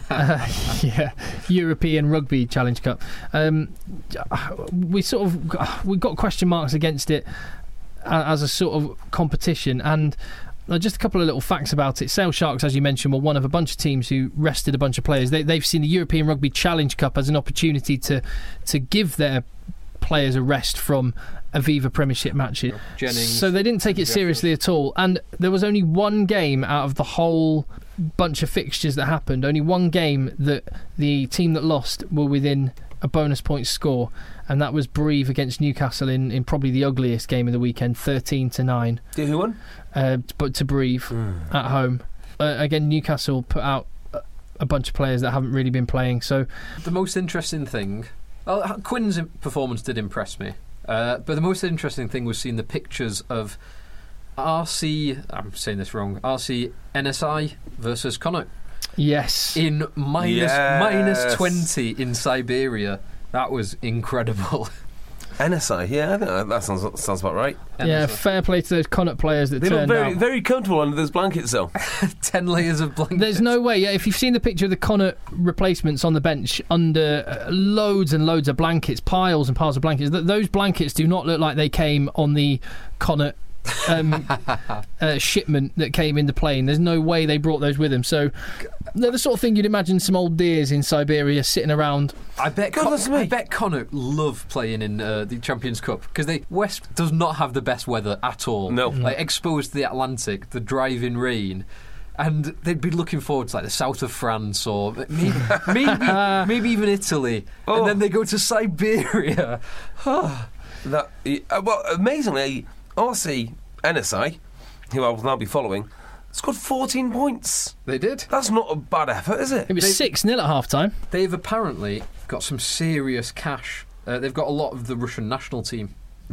yeah, European Rugby Challenge Cup, um, we sort of we got question marks against it as a sort of competition. And uh, just a couple of little facts about it. Sale Sharks, as you mentioned, were one of a bunch of teams who rested a bunch of players. They, they've seen the European Rugby Challenge Cup as an opportunity to to give their players a rest from Aviva Premiership matches. Jennings, So they didn't take it seriously at all. And there was only one game out of the whole bunch of fixtures that happened, only one game that the team that lost were within a bonus point score, and that was Brive against Newcastle in, in probably the ugliest game of the weekend, thirteen to nine. Do who won? Uh, but to Brive at home. Uh, again, Newcastle put out a, a bunch of players that haven't really been playing. So the most interesting thing, well, Quinn's performance did impress me, uh, but the most interesting thing was seeing the pictures of R C, I'm saying this wrong, R C N S I versus Connacht yes, in minus, Yes. minus twenty in Siberia. That was incredible. N S I, yeah, I think that, that sounds sounds about right. Yeah, fair play to those Connacht players that they look turned very out. very comfortable under those blankets, though. Ten layers of blankets. There's no way. Yeah, if you've seen the picture of the Connacht replacements on the bench under uh, loads and loads of blankets, piles and piles of blankets, th- those blankets do not look like they came on the Connacht um, uh, shipment that came in the plane. There's no way they brought those with them. So they're the sort of thing you'd imagine some old deers in Siberia sitting around. I bet God, Con- that's me. I bet Connacht love playing in uh, the Champions Cup because they West does not have the best weather at all. No. Like exposed to the Atlantic, the driving rain. And they'd be looking forward to like the south of France or maybe maybe, maybe even Italy. Oh. And then they go to Siberia. That uh, well, amazingly, R C N S I, who I will now be following, scored fourteen points. They did. That's not a bad effort, is it? It was They- six nil at half time. They've apparently got some serious cash. Uh, they've got a lot of the Russian national team.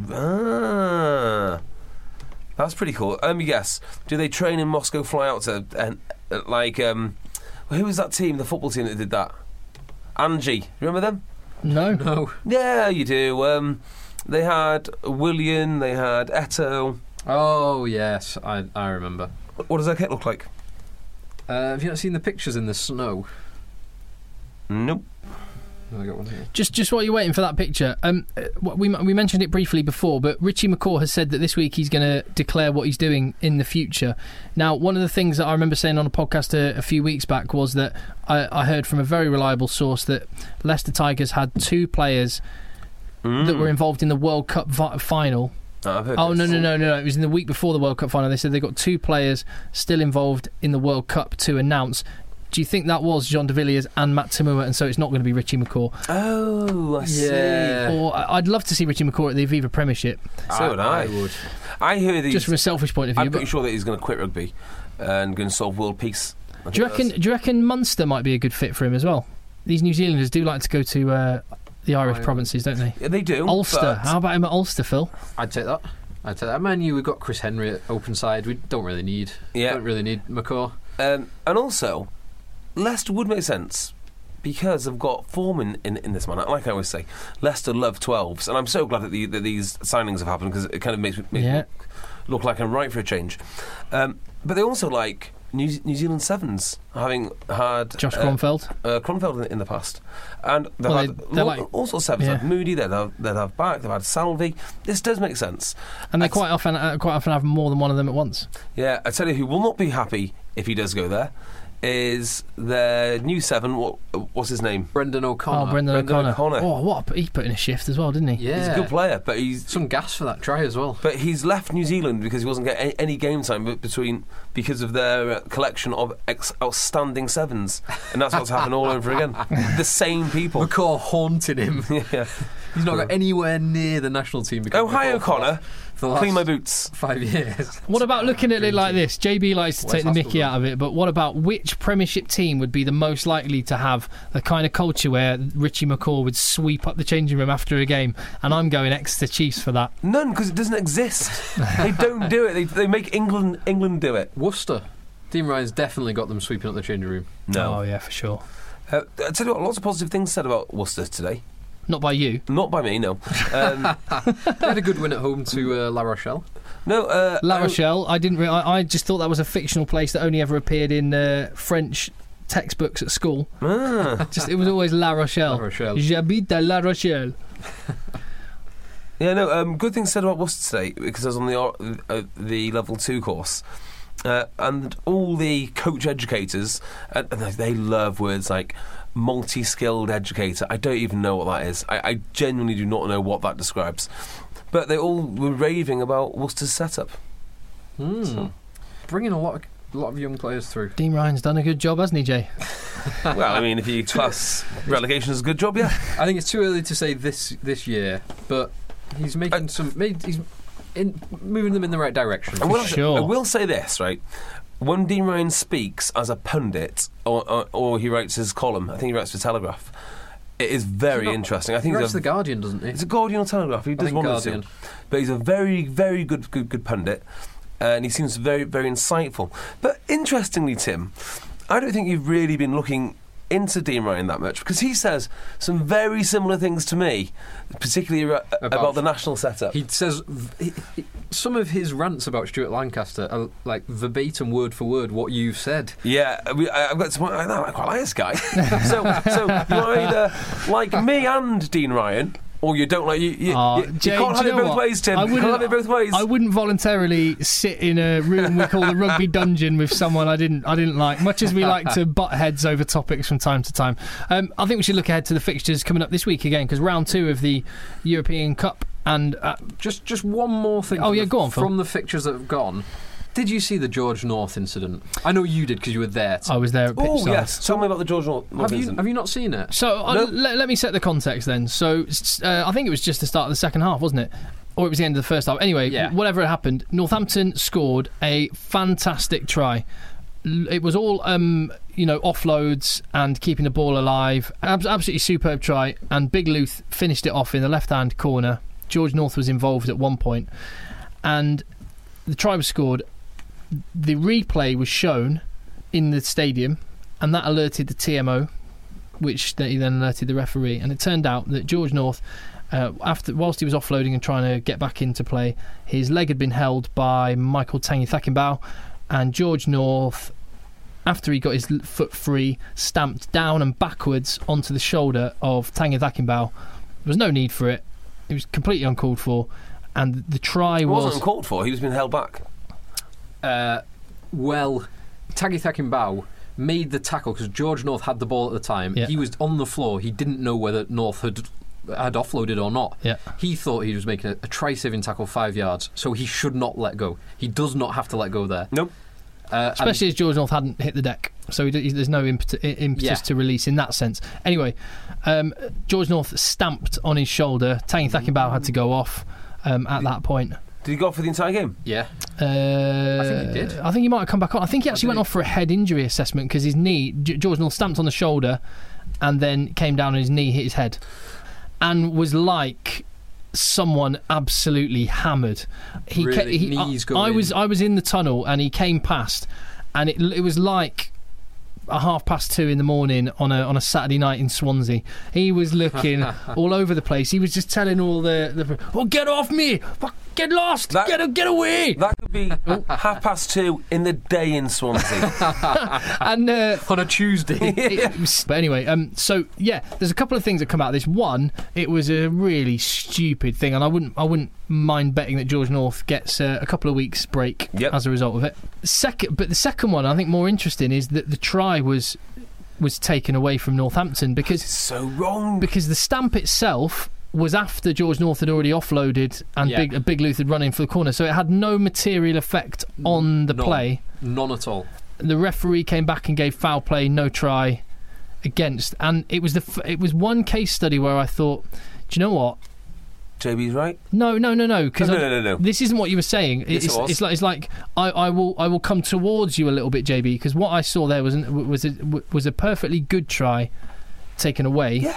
Ah, that's pretty cool. Let me guess. Do they train in Moscow, fly out to and uh, like um, who was that team, the football team that did that? Angie, remember them? No. No. Yeah, you do. Um, they had Willian, they had Eto. Oh yes, I I remember. What does that kit look like? Uh, have you not seen the pictures in the snow? Nope. Oh, I got one here. Just, just while you're waiting for that picture, um, uh, what we we mentioned it briefly before, but Richie McCaw has said that this week he's going to declare what he's doing in the future. Now, one of the things that I remember saying on a podcast a, a few weeks back was that I, I heard from a very reliable source that Leicester Tigers had two players Mm. that were involved in the World Cup vi- final. Oh, I've heard Oh, this. no, no, no, no, no. It was in the week before the World Cup final. They said they got two players still involved in the World Cup to announce. Do you think that was Jean de Villiers and Matt Tamua, and so it's not going to be Richie McCaw? Oh, I see. Yeah. Or I- I'd love to see Richie McCaw at the Aviva Premiership, So would I. I would. I hear these. just from a selfish point of view. I'm pretty but sure that he's going to quit rugby and going to solve world peace. I do you think reckon? that's- Do you reckon Munster might be a good fit for him as well? These New Zealanders do like to go to uh, the Irish I- provinces, don't they? Yeah, they do. Ulster. but- How about him at Ulster, Phil? I'd take that. I'd take that. Man, you we've got Chris Henry at open side. We don't really need. Yeah. Don't really need McCaw. Um, and also, Leicester would make sense because they've got form in, in, in this man. Like I always say, Leicester love twelves, and I'm so glad that, the, that these signings have happened because it kind of makes me makes Yeah. me look like I'm right for a change. Um, but they also like New, New Zealand sevens, having had Josh uh, Kronfeld. uh, Kronfeld in, in the past, and they've Well, had they- they're lo- like- all sorts of sevens. yeah. They've had Moody, they'd have, they'd have back, they've had Salvi. This does make sense. And they I'd- quite often uh, quite often have more than one of them at once. Yeah, I tell you who will not be happy if he does go there is their new seven. What, what's his name? Brendan O'Connor. Oh, Brendan, Brendan O'Connor. O'Connor. Oh, what? A, he put in a shift as well, didn't he? Yeah. He's a good player, but he's Some gas for that try as well. but he's left New Zealand because he wasn't getting any, any game time be- between because of their uh, collection of ex- outstanding sevens, and that's what's happened all over again. The same people. McCaw haunting him. Yeah. He's not got anywhere near the national team. because Oh, hi McCaw O'Connor. For the last Clean my boots. five years. What about looking at it like this? J B likes to West take the mickey Hasselhoff. out of it, but what about which Premiership team would be the most likely to have the kind of culture where Richie McCaw would sweep up the changing room after a game? And I'm going Exeter Chiefs for that. None, because it doesn't exist. They don't do it. They, they make England England do it. Worcester. Dean Ryan's definitely got them sweeping up the changing room. Oh, yeah, for sure. Uh, I tell you what, lots of positive things said about Worcester today. Not by you. Not by me, no. Um, They had a good win at home to uh, La Rochelle. no, uh, La um, Rochelle, I didn't. Re- I, I just thought that was a fictional place that only ever appeared in uh, French textbooks at school. ah. Just it was always La Rochelle. La Rochelle. J'habite à La Rochelle. Yeah, no, um, good things said about Worcester today because I was on the uh, the level two course. Uh, and all the coach educators, uh, they love words like multi-skilled educator. I don't even know what that is. I, I genuinely do not know what that describes. But they all were raving about Worcester's setup. Mm. So- Bringing a lot of, a lot of young players through. Dean Ryan's done a good job, hasn't he, Jay? Well, I mean, if you class relegation as a good job, yeah. I think it's too early to say this this year, but he's making Uh, some. Made, he's in, moving them in the right direction. I will, sure. I will say this, right? When Dean Ryan speaks as a pundit, or, or, or he writes his column, I think he writes for Telegraph, it is very Not- interesting. I He think writes he's a, the Guardian, doesn't he? it's a Guardian or Telegraph. He does think one of the Guardian. two. But he's a very, very good, good, good pundit, uh, and he seems very, very insightful. But interestingly, Tim, I don't think you've really been looking into Dean Ryan that much because he says some very similar things to me, particularly about, about the national setup. He says he, he, some of his rants about Stuart Lancaster are like verbatim, word for word, what you've said. Yeah, we, I, I've got to point out, I quite like this guy. so, so you either like me and Dean Ryan. Or you don't like you. You, oh, you, Jay, you can't have you it both what? ways, Tim. I You can't have it both ways. I wouldn't voluntarily sit in a room we call the rugby dungeon with someone I didn't I didn't like. Much as we like to butt heads over topics from time to time. Um, I think we should look ahead to the fixtures coming up this week again because round two of the European Cup and uh, just just one more thing. Oh yeah, the, go on. Phil. From the fixtures that have gone. Did you see the George North incident? I know you did because you were there. I was there at pitch Oh side. yes, tell me about the George North have you, incident. have you not seen it? So uh, No. let, let me set the context then. So uh, I think it was just the start of the second half, wasn't it? Or it was the end of the first half. Anyway, Yeah. whatever happened, Northampton scored a fantastic try. L- It was all, um, you know, offloads and keeping the ball alive. Ab- absolutely superb try. And Big Luth finished it off in the left-hand corner. George North was involved at one point. And the try was scored. The replay was shown in the stadium, and that alerted the T M O, which they then alerted the referee. And it turned out that George North, uh, after whilst he was offloading and trying to get back into play, his leg had been held by Michael Tanguy Thakinbau, and George North, after he got his l- foot free, stamped down and backwards onto the shoulder of Tanguy Thakinbau. There was no need for it. It was completely uncalled for, and the try It was... wasn't uncalled for. He was being held back. Uh, well, Tanguy Thakinbau made the tackle because George North had the ball at the time. Yeah. He was on the floor. He didn't know whether North had had offloaded or not. Yeah. He thought he was making a, a try-saving tackle five yards, so he should not let go. He does not have to let go there. Nope. Uh, Especially as George North hadn't hit the deck, so he d- there's no impet- impetus Yeah. to release in that sense. Anyway, um, George North stamped on his shoulder. Tanguy Thakinbau had to go off um, at that point. Did he go off for the entire game? Yeah. Uh, I think he did. I think he might have come back on. I think he actually did went he? off for a head injury assessment because his knee, G- George North stamped on the shoulder and then came down on his knee, hit his head, and was like someone absolutely hammered. He, ca- Really? he Knees I, I going. was I was in the tunnel and he came past, and it it was like a half past two in the morning on a on a Saturday night in Swansea. He was looking all over the place. He was just telling all the, the oh, get off me, get lost, That- get get away. That could be half past two in the day in Swansea. And uh, On a Tuesday. it was- but anyway, um, so yeah, there's a couple of things that come out of this. One, it was a really stupid thing, and I wouldn't, I wouldn't mind betting that George North gets uh, a couple of weeks break Yep. as a result of it. Second, but the second one, I think more interesting, is that the try was was taken away from Northampton because so wrong. because the stamp itself was after George North had already offloaded and Yeah. Big, Big Luth had run in for the corner, so it had no material effect on the None. play. None at all. The referee came back and gave foul play, no try against, and it was the f- it was one case study where I thought, do you know what? J B's right. No, no, no, no, because No, no, no, no. this isn't what you were saying. Yes, it it's, was. it's like it's like I, I will I will come towards you a little bit, J B, because what I saw there was an, was a, was a perfectly good try taken away. Yeah.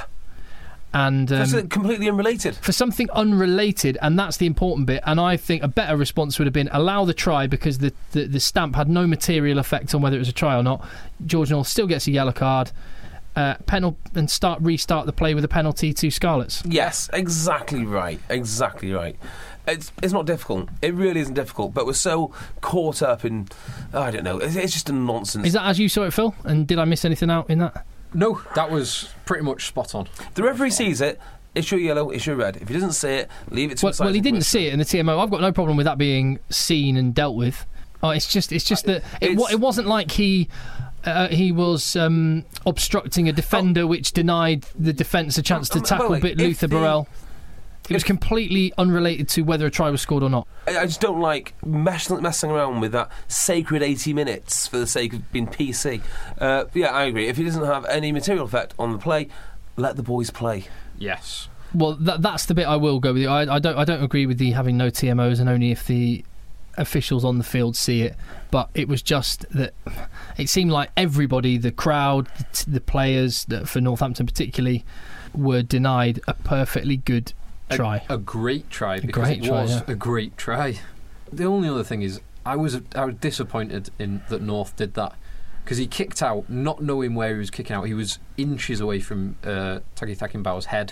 And um, That's uh, completely unrelated. for something unrelated, and that's the important bit. And I think a better response would have been allow the try because the, the, the stamp had no material effect on whether it was a try or not. George North still gets a yellow card, uh, penal, and start restart the play with a penalty to Scarlets. Yes, exactly right. Exactly right. It's it's not difficult. It really isn't difficult. But we're so caught up in, I don't know. It's, it's just a nonsense. Is that as you saw it, Phil? And did I miss anything out in that? No, that was pretty much spot on. The referee sees it. Issue yellow, issue red. If he doesn't see it, leave it to Well, the well, he didn't see it in the T M O. I've got no problem with that being seen and dealt with. Oh, it's just, it's just that it, wa- It's- it wasn't like he. Uh, he was um, obstructing a defender, which denied the defence a chance to Um, tackle well, bit if Luther the- Burrell. It was if- completely unrelated to whether a try was scored or not. I I just don't like mess, messing around with that sacred eighty minutes for the sake of being P C. Uh, yeah, I agree. If it doesn't have any material effect on the play, let the boys play. Yes. Well, that, that's the bit I will go with. You. I, I don't. I don't agree with the having no T M Os and only if the officials on the field see it. But it was just that it seemed like everybody, the crowd, the, t- the players, that for Northampton particularly, were denied a perfectly good try. A, a great try because great it try, was yeah. a great try. The only other thing is, I was I was disappointed in that North did that because he kicked out, not knowing where he was kicking out. He was inches away from uh, Taki Takimbau's head,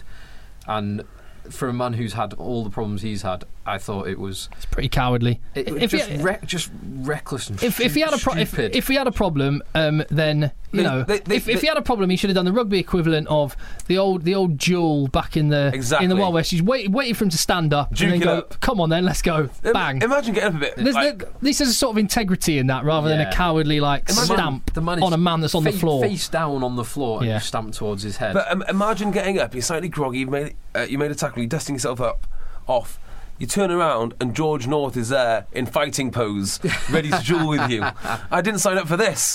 and for a man who's had all the problems he's had, I thought it was it's pretty cowardly. It, if just, he, re- just reckless and if, stu- if he had a pro- if, if he had a problem, um, then you They- know, they- they- if, if they- he had a problem, he should have done the rugby equivalent of the old the old duel back in the Exactly. in the Wild West. He's wait, waiting for him to stand up Duke and then it go, up. come on then, let's go, Im- bang. Imagine getting up a bit. There's like, the, this is a sort of integrity in that, rather than Yeah. a cowardly like Imagine stamp the man is on a man that's on fa- the floor. face down on the floor, and Yeah. you stamp towards his head. But um, imagine getting up, you're slightly groggy, you've made, uh, you made a tackle, you're dusting yourself up, off. You turn around and George North is there in fighting pose, ready to duel with you. I didn't sign up for this.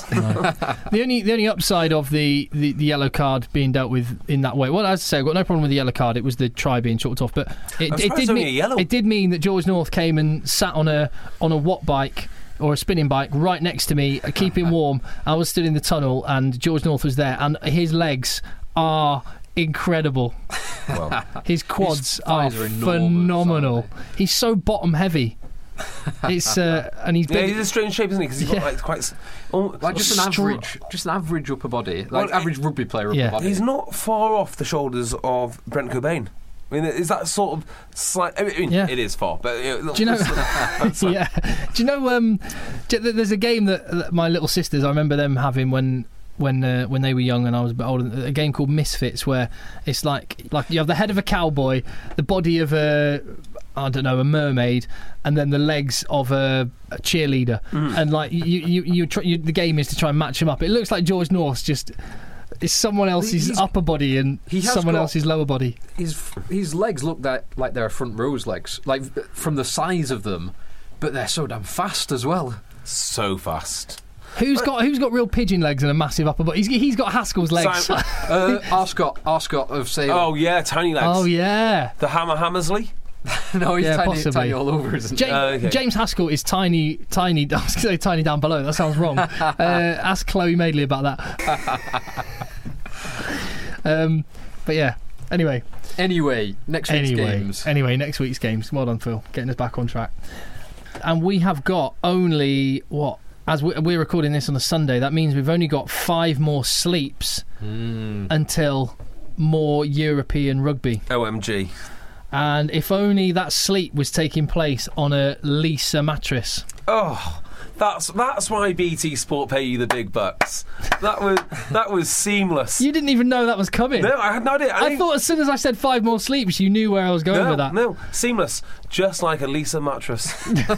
The only the only upside of the, the, the yellow card being dealt with in that way, well, as I say, I've got no problem with the yellow card. It was the try being chalked off, but it, I'm it surprised did it's only mean a yellow. it did mean that George North came and sat on a on a watt bike or a spinning bike right next to me, uh, keeping warm. I was stood in the tunnel, and George North was there, and his legs are incredible. Well, His quads His are thighs are enormous, phenomenal. aren't He's so bottom heavy. It's uh, and he's yeah, big. he's a strange shape, isn't he? Because he's Yeah. got like quite. s- Oh, like just an Str- average, just an average upper body, like Well, average rugby player upper Yeah. body. he's not far off the shoulders of Brent Cobain. I mean, is that sort of slight? I mean, Yeah. it is far, but you know, Do you know? that's- yeah. Do you know? Um, do- there's a game that, that my little sisters, I remember them having when when uh, when they were young and I was a bit older. A game called Misfits, where it's like like you have the head of a cowboy, the body of a I don't know a mermaid, and then the legs of a, a cheerleader, and like you you, you, try, you the game is to try and match them up. It looks like George North's just. It's someone else's He's- upper body and he has someone got- else's lower body. his his legs look that like they're front row's legs, like from the size of them, but they're so damn fast as well. so fast. Who's got who's got real pigeon legs and a massive upper body? He's, he's got Haskell's legs. Simon- Uh, Arscott, Arscott of Sale. Oh yeah, tiny legs. Oh yeah. The Hammer Hammersley. no, he's Yeah, tiny, possibly. tiny all over, isn't he? James, Oh, okay. James Haskell is tiny, tiny. I was going to say tiny down below. That sounds wrong. uh, ask Chloe Madeley about that. um, but yeah. Anyway, Anyway, next week's anyway, games. anyway, next week's games. Well done, Phil, getting us back on track. And we have got only what? As we- we're recording this on a Sunday, that means we've only got five more sleeps Mm. until more European rugby. O M G. And if only that sleep was taking place on a Lisa mattress. Oh, that's that's why B T Sport pay you the big bucks. That was that was seamless. You didn't even know that was coming. No, I had no idea. I didn't- thought as soon as I said five more sleeps, you knew where I was going no, with that. no, seamless, just like a Lisa mattress.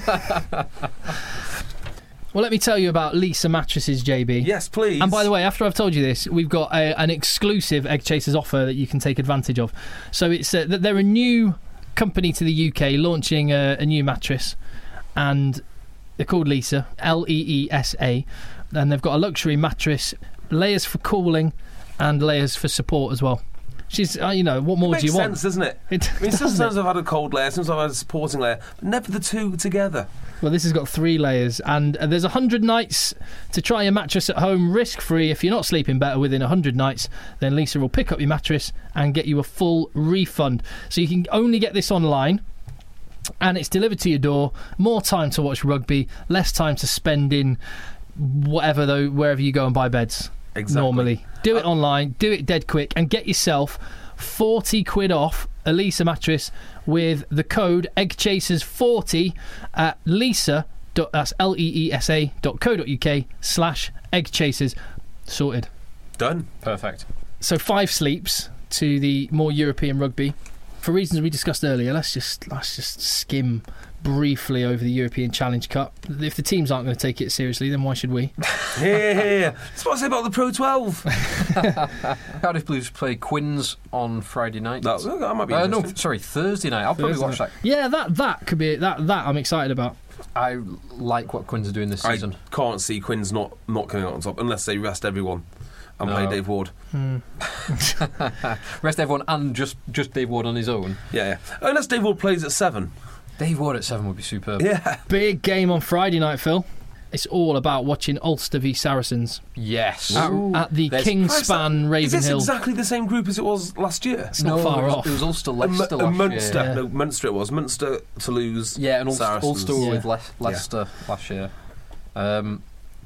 Well, let me tell you about Lisa mattresses, J B. Yes, please. And by the way, after I've told you this, we've got a, an exclusive Egg Chasers offer that you can take advantage of. So it's uh, they're a new company to the U K launching a, a new mattress, and they're called Lisa, L E E S A, and they've got a luxury mattress, layers for cooling, and layers for support as well. She's, uh, you know, what more Makes do you sense, want? doesn't it? It I mean, doesn't sometimes it? I've had a cold layer, sometimes I've had a supporting layer, but never the two together. Well, this has got three layers, and uh, there's one hundred nights to try your mattress at home risk-free. If you're not sleeping better within one hundred nights, then Lisa will pick up your mattress and get you a full refund. So you can only get this online, and it's delivered to your door. More time to watch rugby, less time to spend in whatever, though, wherever you go and buy beds. Exactly. Normally. Do it online, do it dead quick, and get yourself forty quid off a Lisa mattress with the code egg chasers forty at Lisa, that's L E E S A dot co dot uk slash egg chasers. Sorted. Done. Perfect. So five sleeps to the more European rugby. For reasons we discussed earlier, let's just let's just skim briefly over the European Challenge Cup. If the teams aren't going to take it seriously, then why should we? Yeah, that's what I say about the Pro twelve. Cardiff Blues play Quins on Friday night. That, that might be Uh, no, interesting. sorry, Thursday night. I'll probably Thursday watch night. that. Yeah, that that could be that that I'm excited about. I like what Quins are doing this I season. can't see Quinn's not, not coming out on top unless they rest everyone and No. play Dave Ward. Rest everyone and just, just Dave Ward on his own. Yeah, yeah. Unless Dave Ward plays at seven. Dave Ward at seven would be superb. Yeah. Big game on Friday night, Phil. It's all about watching Ulster v Saracens Yes. at, at the There's- Kingspan Is this Ravenhill. exactly the same group as it was last year? It's not far it was, off. It was Ulster, A, Leicester Mu- a last Munster. year. Yeah. No, Munster it was. Munster, Toulouse. Yeah, and Ulster, Saracens. Ulster were Yeah. with Le- Leicester last year. Um,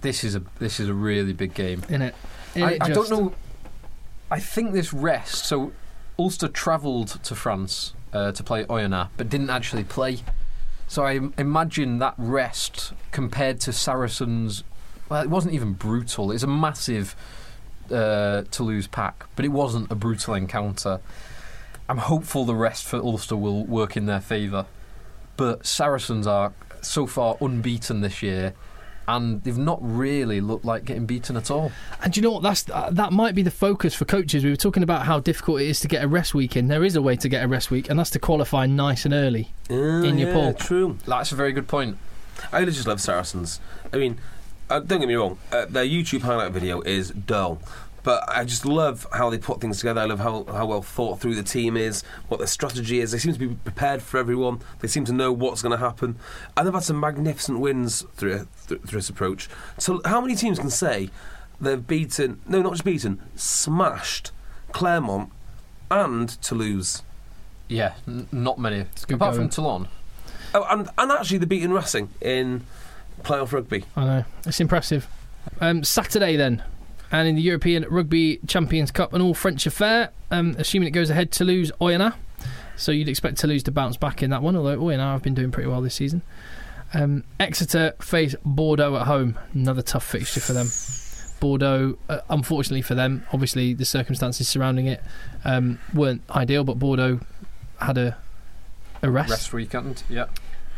this is a this is a really big game. In it, I, I don't know. I think this rest. So Ulster travelled to France uh, to play Oyonnax, but didn't actually play. So I imagine that rest compared to Saracens, well, it wasn't even brutal. It's a massive uh, Toulouse pack, but it wasn't a brutal encounter. I'm hopeful the rest for Ulster will work in their favour. But Saracens are so far unbeaten this year, and they've not really looked like getting beaten at all. And do you know what? That's uh, that might be the focus for coaches. We were talking about how difficult it is to get a rest week in. There is a way to get a rest week, and that's to qualify nice and early uh, in your yeah, pool. True. That's a very good point. I just love Saracens. I mean, uh, don't get me wrong, uh, their YouTube highlight video is dull. But I just love how they put things together. I love how, how well thought through the team is, what their strategy is. They seem to be prepared for everyone. They seem to know what's going to happen. And they've had some magnificent wins through, through, through this approach. So how many teams can say they've beaten, no, not just beaten, smashed Clermont and Toulouse? Yeah, n- not many. good Apart going. from Toulon. Oh, and, and actually they're beating Racing in playoff rugby. I know, it's impressive. Um, Saturday then. And in the European Rugby Champions Cup, an all-French affair, um, assuming it goes ahead, Toulouse, Oyonnax. So you'd expect Toulouse to bounce back in that one, although Oyonnax have been doing pretty well this season. Um, Exeter face Bordeaux at home. Another tough fixture for them. Bordeaux, uh, unfortunately for them, obviously the circumstances surrounding it um, weren't ideal, but Bordeaux had a, a rest. Rest weekend, yeah.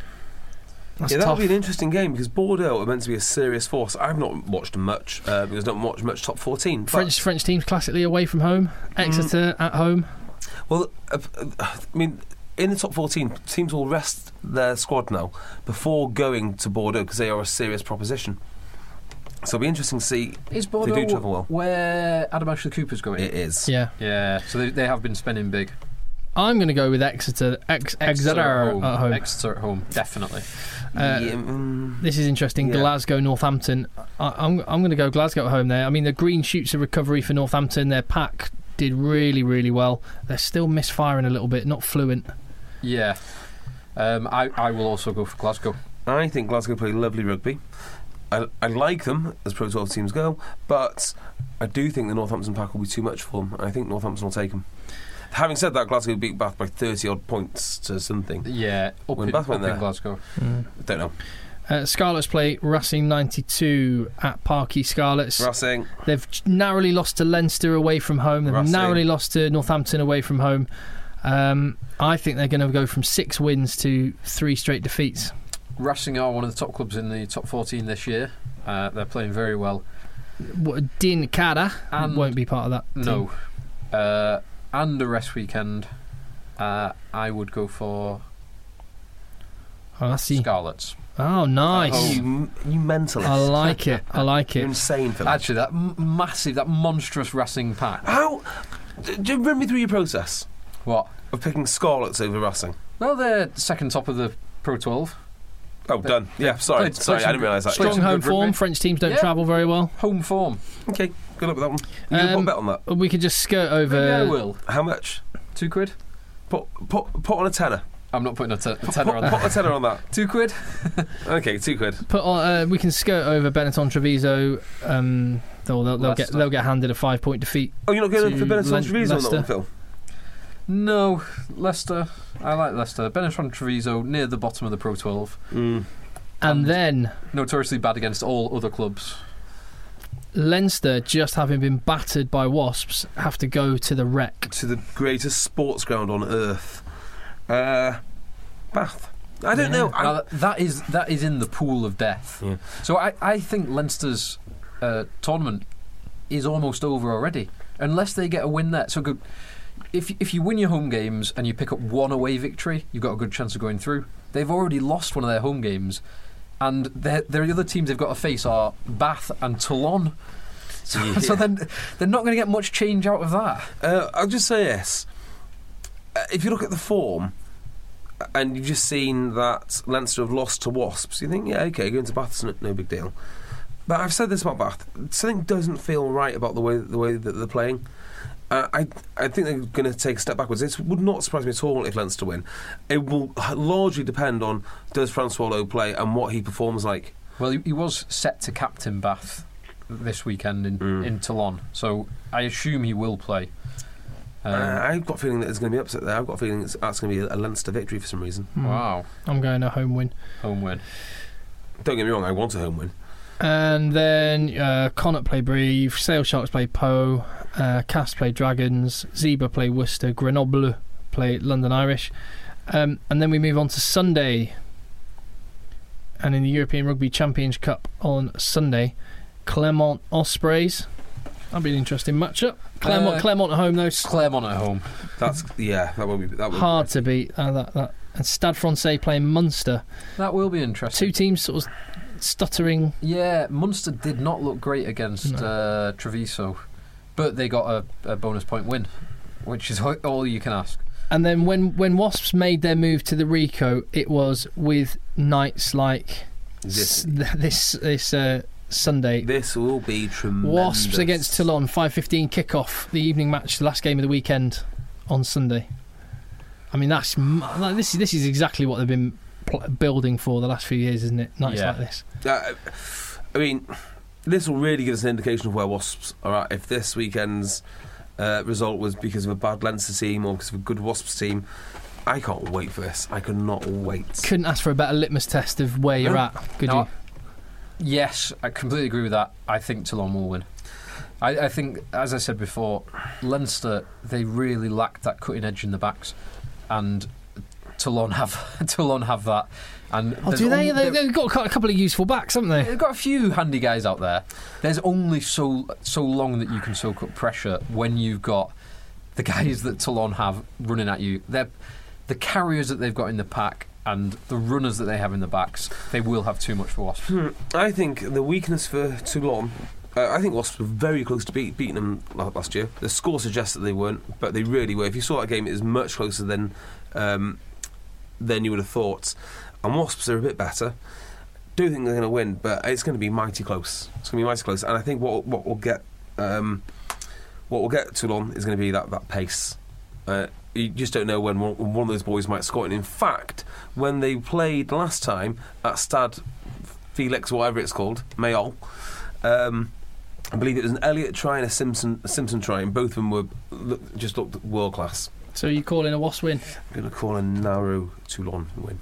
That's yeah, that'll tough. be an interesting game because Bordeaux are meant to be a serious force. I've not watched much uh, because I don't watch much top fourteen. But French French teams classically away from home. Exeter mm. at home. Well, uh, uh, I mean, in the top fourteen, teams will rest their squad now before going to Bordeaux because they are a serious proposition. So it'll be interesting to see Is if Bordeaux they do travel well. where Adam Ashley Cooper's going? It is. Yeah. Yeah, so they, they have been spending big. I'm going to go with Exeter. Ex- Exeter, at home. at home. Exeter at home, definitely. Uh, yeah, mm, This is interesting. Yeah. Glasgow, Northampton. I, I'm I'm going to go Glasgow at home there. I mean, the green shoots of recovery for Northampton. Their pack did really, really well. They're still misfiring a little bit, not fluent. Yeah. Um, I, I will also go for Glasgow. I think Glasgow play lovely rugby. I, I like them as Pro twelve teams go, but I do think the Northampton pack will be too much for them. I think Northampton will take them. Having said that, Glasgow beat Bath by thirty odd points to something. Yeah, up, When in, Bath up went in there. Glasgow. Mm. Don't know. Uh, Scarlets play Racing ninety-two at Parky Scarlets. Racing. They've narrowly lost to Leinster away from home. They've Racing. narrowly lost to Northampton away from home. Um, I think they're going to go from six wins to three straight defeats. Racing are one of the top clubs in the top fourteen this year. Uh, they're playing very well. What, Din Cara And won't be part of that. No. team. Uh, and a rest weekend, uh, I would go for Oh, that's the- Scarlets. oh, nice. Oh, you, you mentalist. I like it. I like You're it. insane for that. Actually, that m- massive, that monstrous Racing pack. How? d- d- Run me through your process What? of picking Scarlets over Racing. Well, they're second top of the Pro twelve. Oh, done. Yeah, sorry. played- sorry, played I didn't realise that. played Strong some home good form. rugby. French teams don't Yeah. travel very well. Home form. Okay, good luck with that one. You can Um, put a bet on that. We could just skirt over. Maybe I will. How much? Two quid? Put put put on a tenner. I'm not putting a, t- a Put, tenner on put a that. tenner on that. Two quid? Okay, two quid. Put on, uh, we can skirt over Benetton Treviso. Um, they'll they'll, they'll get Leicester. they'll get handed a five point defeat. Oh, you're not going To for Benetton Len- Treviso on that one, Leicester. Phil? No, Leicester. I like Leicester. Benetton Treviso near the bottom of the Pro twelve. Mm. And And- then Notoriously bad against all other clubs. Leinster, just having been battered by Wasps, have to go to the wreck. To the greatest sports ground on earth. Uh, Bath. I don't know. I, Now, that- that is that is in the pool of death. Yeah. So I, I think Leinster's uh, tournament is almost over already, unless they get a win there. So good. If if you win your home games and you pick up one away victory, you've got a good chance of going through. They've already lost one of their home games, and their the other teams they've got to face are Bath and Toulon. So, Yeah. so then they're not going to get much change out of that. Uh, I'll just say this. Uh, if you look at the form, and you've just seen that Leinster have lost to Wasps, you think, yeah, okay, going to Bath's no, no big deal. But I've said this about Bath. Something doesn't feel right about the way the way that they're playing. Uh, I I think they're going to take a step backwards. It would not surprise me at all if Leinster win. It will largely depend on does Francois Lowe play and what he performs like. Well, he, he was set to captain Bath this weekend in, Mm. in Toulon, so I assume he will play. Um, uh, I've got a feeling that there's going to be upset there. I've got a feeling it's, that's going to be a Leinster victory for some reason. Mm. Wow. I'm going a home win. Home win. Don't get me wrong, I want a home win. And then uh, Connacht play Brive, Sale Sharks play Pau, uh, Cast play Dragons, Zebra play Worcester, Grenoble play London Irish. Um, and then we move on to Sunday. And in the European Rugby Champions Cup on Sunday, Clermont Ospreys. That'll be an interesting matchup. Clermont, Uh, Clermont at home, though. Clermont at home. That's yeah, that will be that will Hard to beat. Uh, that, that. And Stade Francais playing Munster. That will be interesting. Two teams sort of stuttering. Yeah, Munster did not look great against No. uh, Treviso, but they got a, a bonus point win, which is all you can ask. And then when, when Wasps made their move to the Rico, it was with nights like This- s- this this uh, Sunday. This will be tremendous. Wasps against Toulon, five fifteen kickoff, the evening match, the last game of the weekend on Sunday. I mean, that's m- like, this. This is exactly what they've been pl- building for the last few years, isn't it? Nights Yeah. like this. Uh, I mean, this will really give us an indication of where Wasps are at. If this weekend's uh, result was because of a bad Leinster team or because of a good Wasps team, I can't wait for this. I cannot wait. Couldn't ask for a better litmus test of where you're No. at, could No, you? Yes, I completely agree with that. I think Toulon will win. I, I think, as I said before, Leinster, they really lacked that cutting edge in the backs, and Toulon have Toulon have that. And Oh, there's do they? only- they? They've got a couple of useful backs, haven't they? They've got a few handy guys out there. There's only so so long that you can soak up pressure when you've got the guys that Toulon have running at you. They're the carriers that they've got in the pack and the runners that they have in the backs. They will have too much for Wasps. Hmm, I think the weakness for Toulon. Uh, I think Wasps were very close to beat, beating them la- last year. The score suggests that they weren't, but they really were. If you saw that game, it was much closer than um, than you would have thought. And Wasps are a bit better. Do think they're going to win, but it's going to be mighty close. It's going to be mighty close, and I think what what will get um, what will get Toulon is going to be that that pace. Uh, you just don't know when one, when one of those boys might score. And in fact, when they played last time at Stade Felix, whatever it's called, Mayol, um, I believe it was an Elliott try and a Simpson a Simpson try, and both of them were look, just looked world class. So you calling a Wasp win? I'm going to call a narrow Toulon win.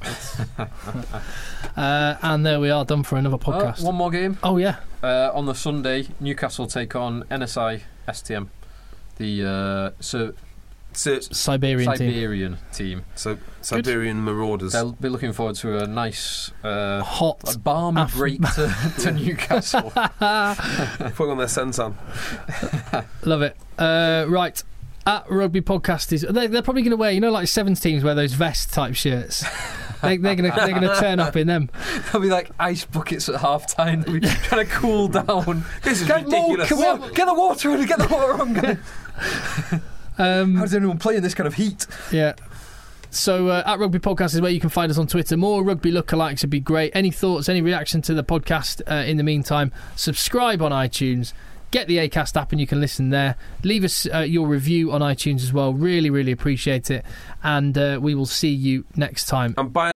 Uh, and there we are, done for another podcast. Uh, one more game. Oh yeah, Uh, on the Sunday, Newcastle take on N S I S T M, the uh, so So, Siberian team. Siberian team. so Siberian Marauders. They'll be looking forward to a nice, uh, Hot. a balmy Af- break to, to Newcastle. Putting on their senton. Love it. Uh, right. At Rugby Podcast is they're, they're probably going to wear, you know, like sevens teams wear those vest type shirts. they, they're going to they're going to turn up in them. There'll be like ice buckets at half time. They'll be trying to cool down. This is Get more- ridiculous. come on, get the water in. Get the water on. guys. Um, How does anyone play in this kind of heat? Yeah. So uh, at Rugby Podcast is where you can find us on Twitter. More rugby lookalikes would be great. Any thoughts, any reaction to the podcast uh, in the meantime, subscribe on iTunes. Get the Acast app and you can listen there. Leave us uh, your review on iTunes as well. Really, really appreciate it. And uh, we will see you next time. And by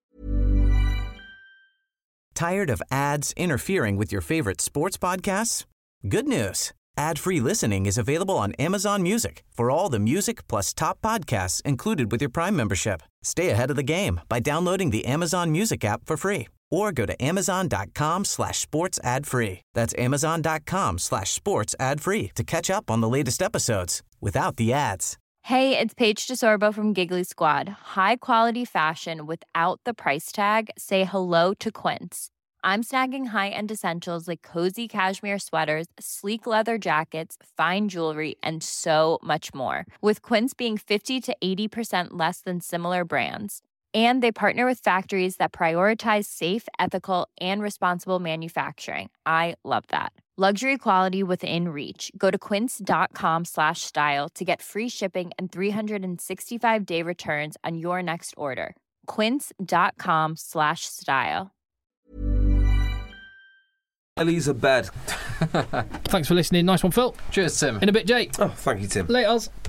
Tired of ads interfering with your favorite sports podcasts? Good news. Ad-free listening is available on Amazon Music for all the music plus top podcasts included with your Prime membership. Stay ahead of the game by downloading the Amazon Music app for free or go to amazon.com slash sports ad free. That's amazon.com slash sports ad free to catch up on the latest episodes without the ads. Hey, it's Paige DeSorbo from Giggly Squad. High quality fashion without the price tag. Say hello to Quince. I'm snagging high-end essentials like cozy cashmere sweaters, sleek leather jackets, fine jewelry, and so much more. With Quince being fifty to eighty percent less than similar brands. And they partner with factories that prioritize safe, ethical, and responsible manufacturing. I love that. Luxury quality within reach. Go to quince.com slash style to get free shipping and three sixty-five day returns on your next order. Quince.com slash style. Ellie's a bed. Thanks for listening. Nice one, Phil. Cheers, Tim. In a bit, Jake. Oh, thank you, Tim. Laters.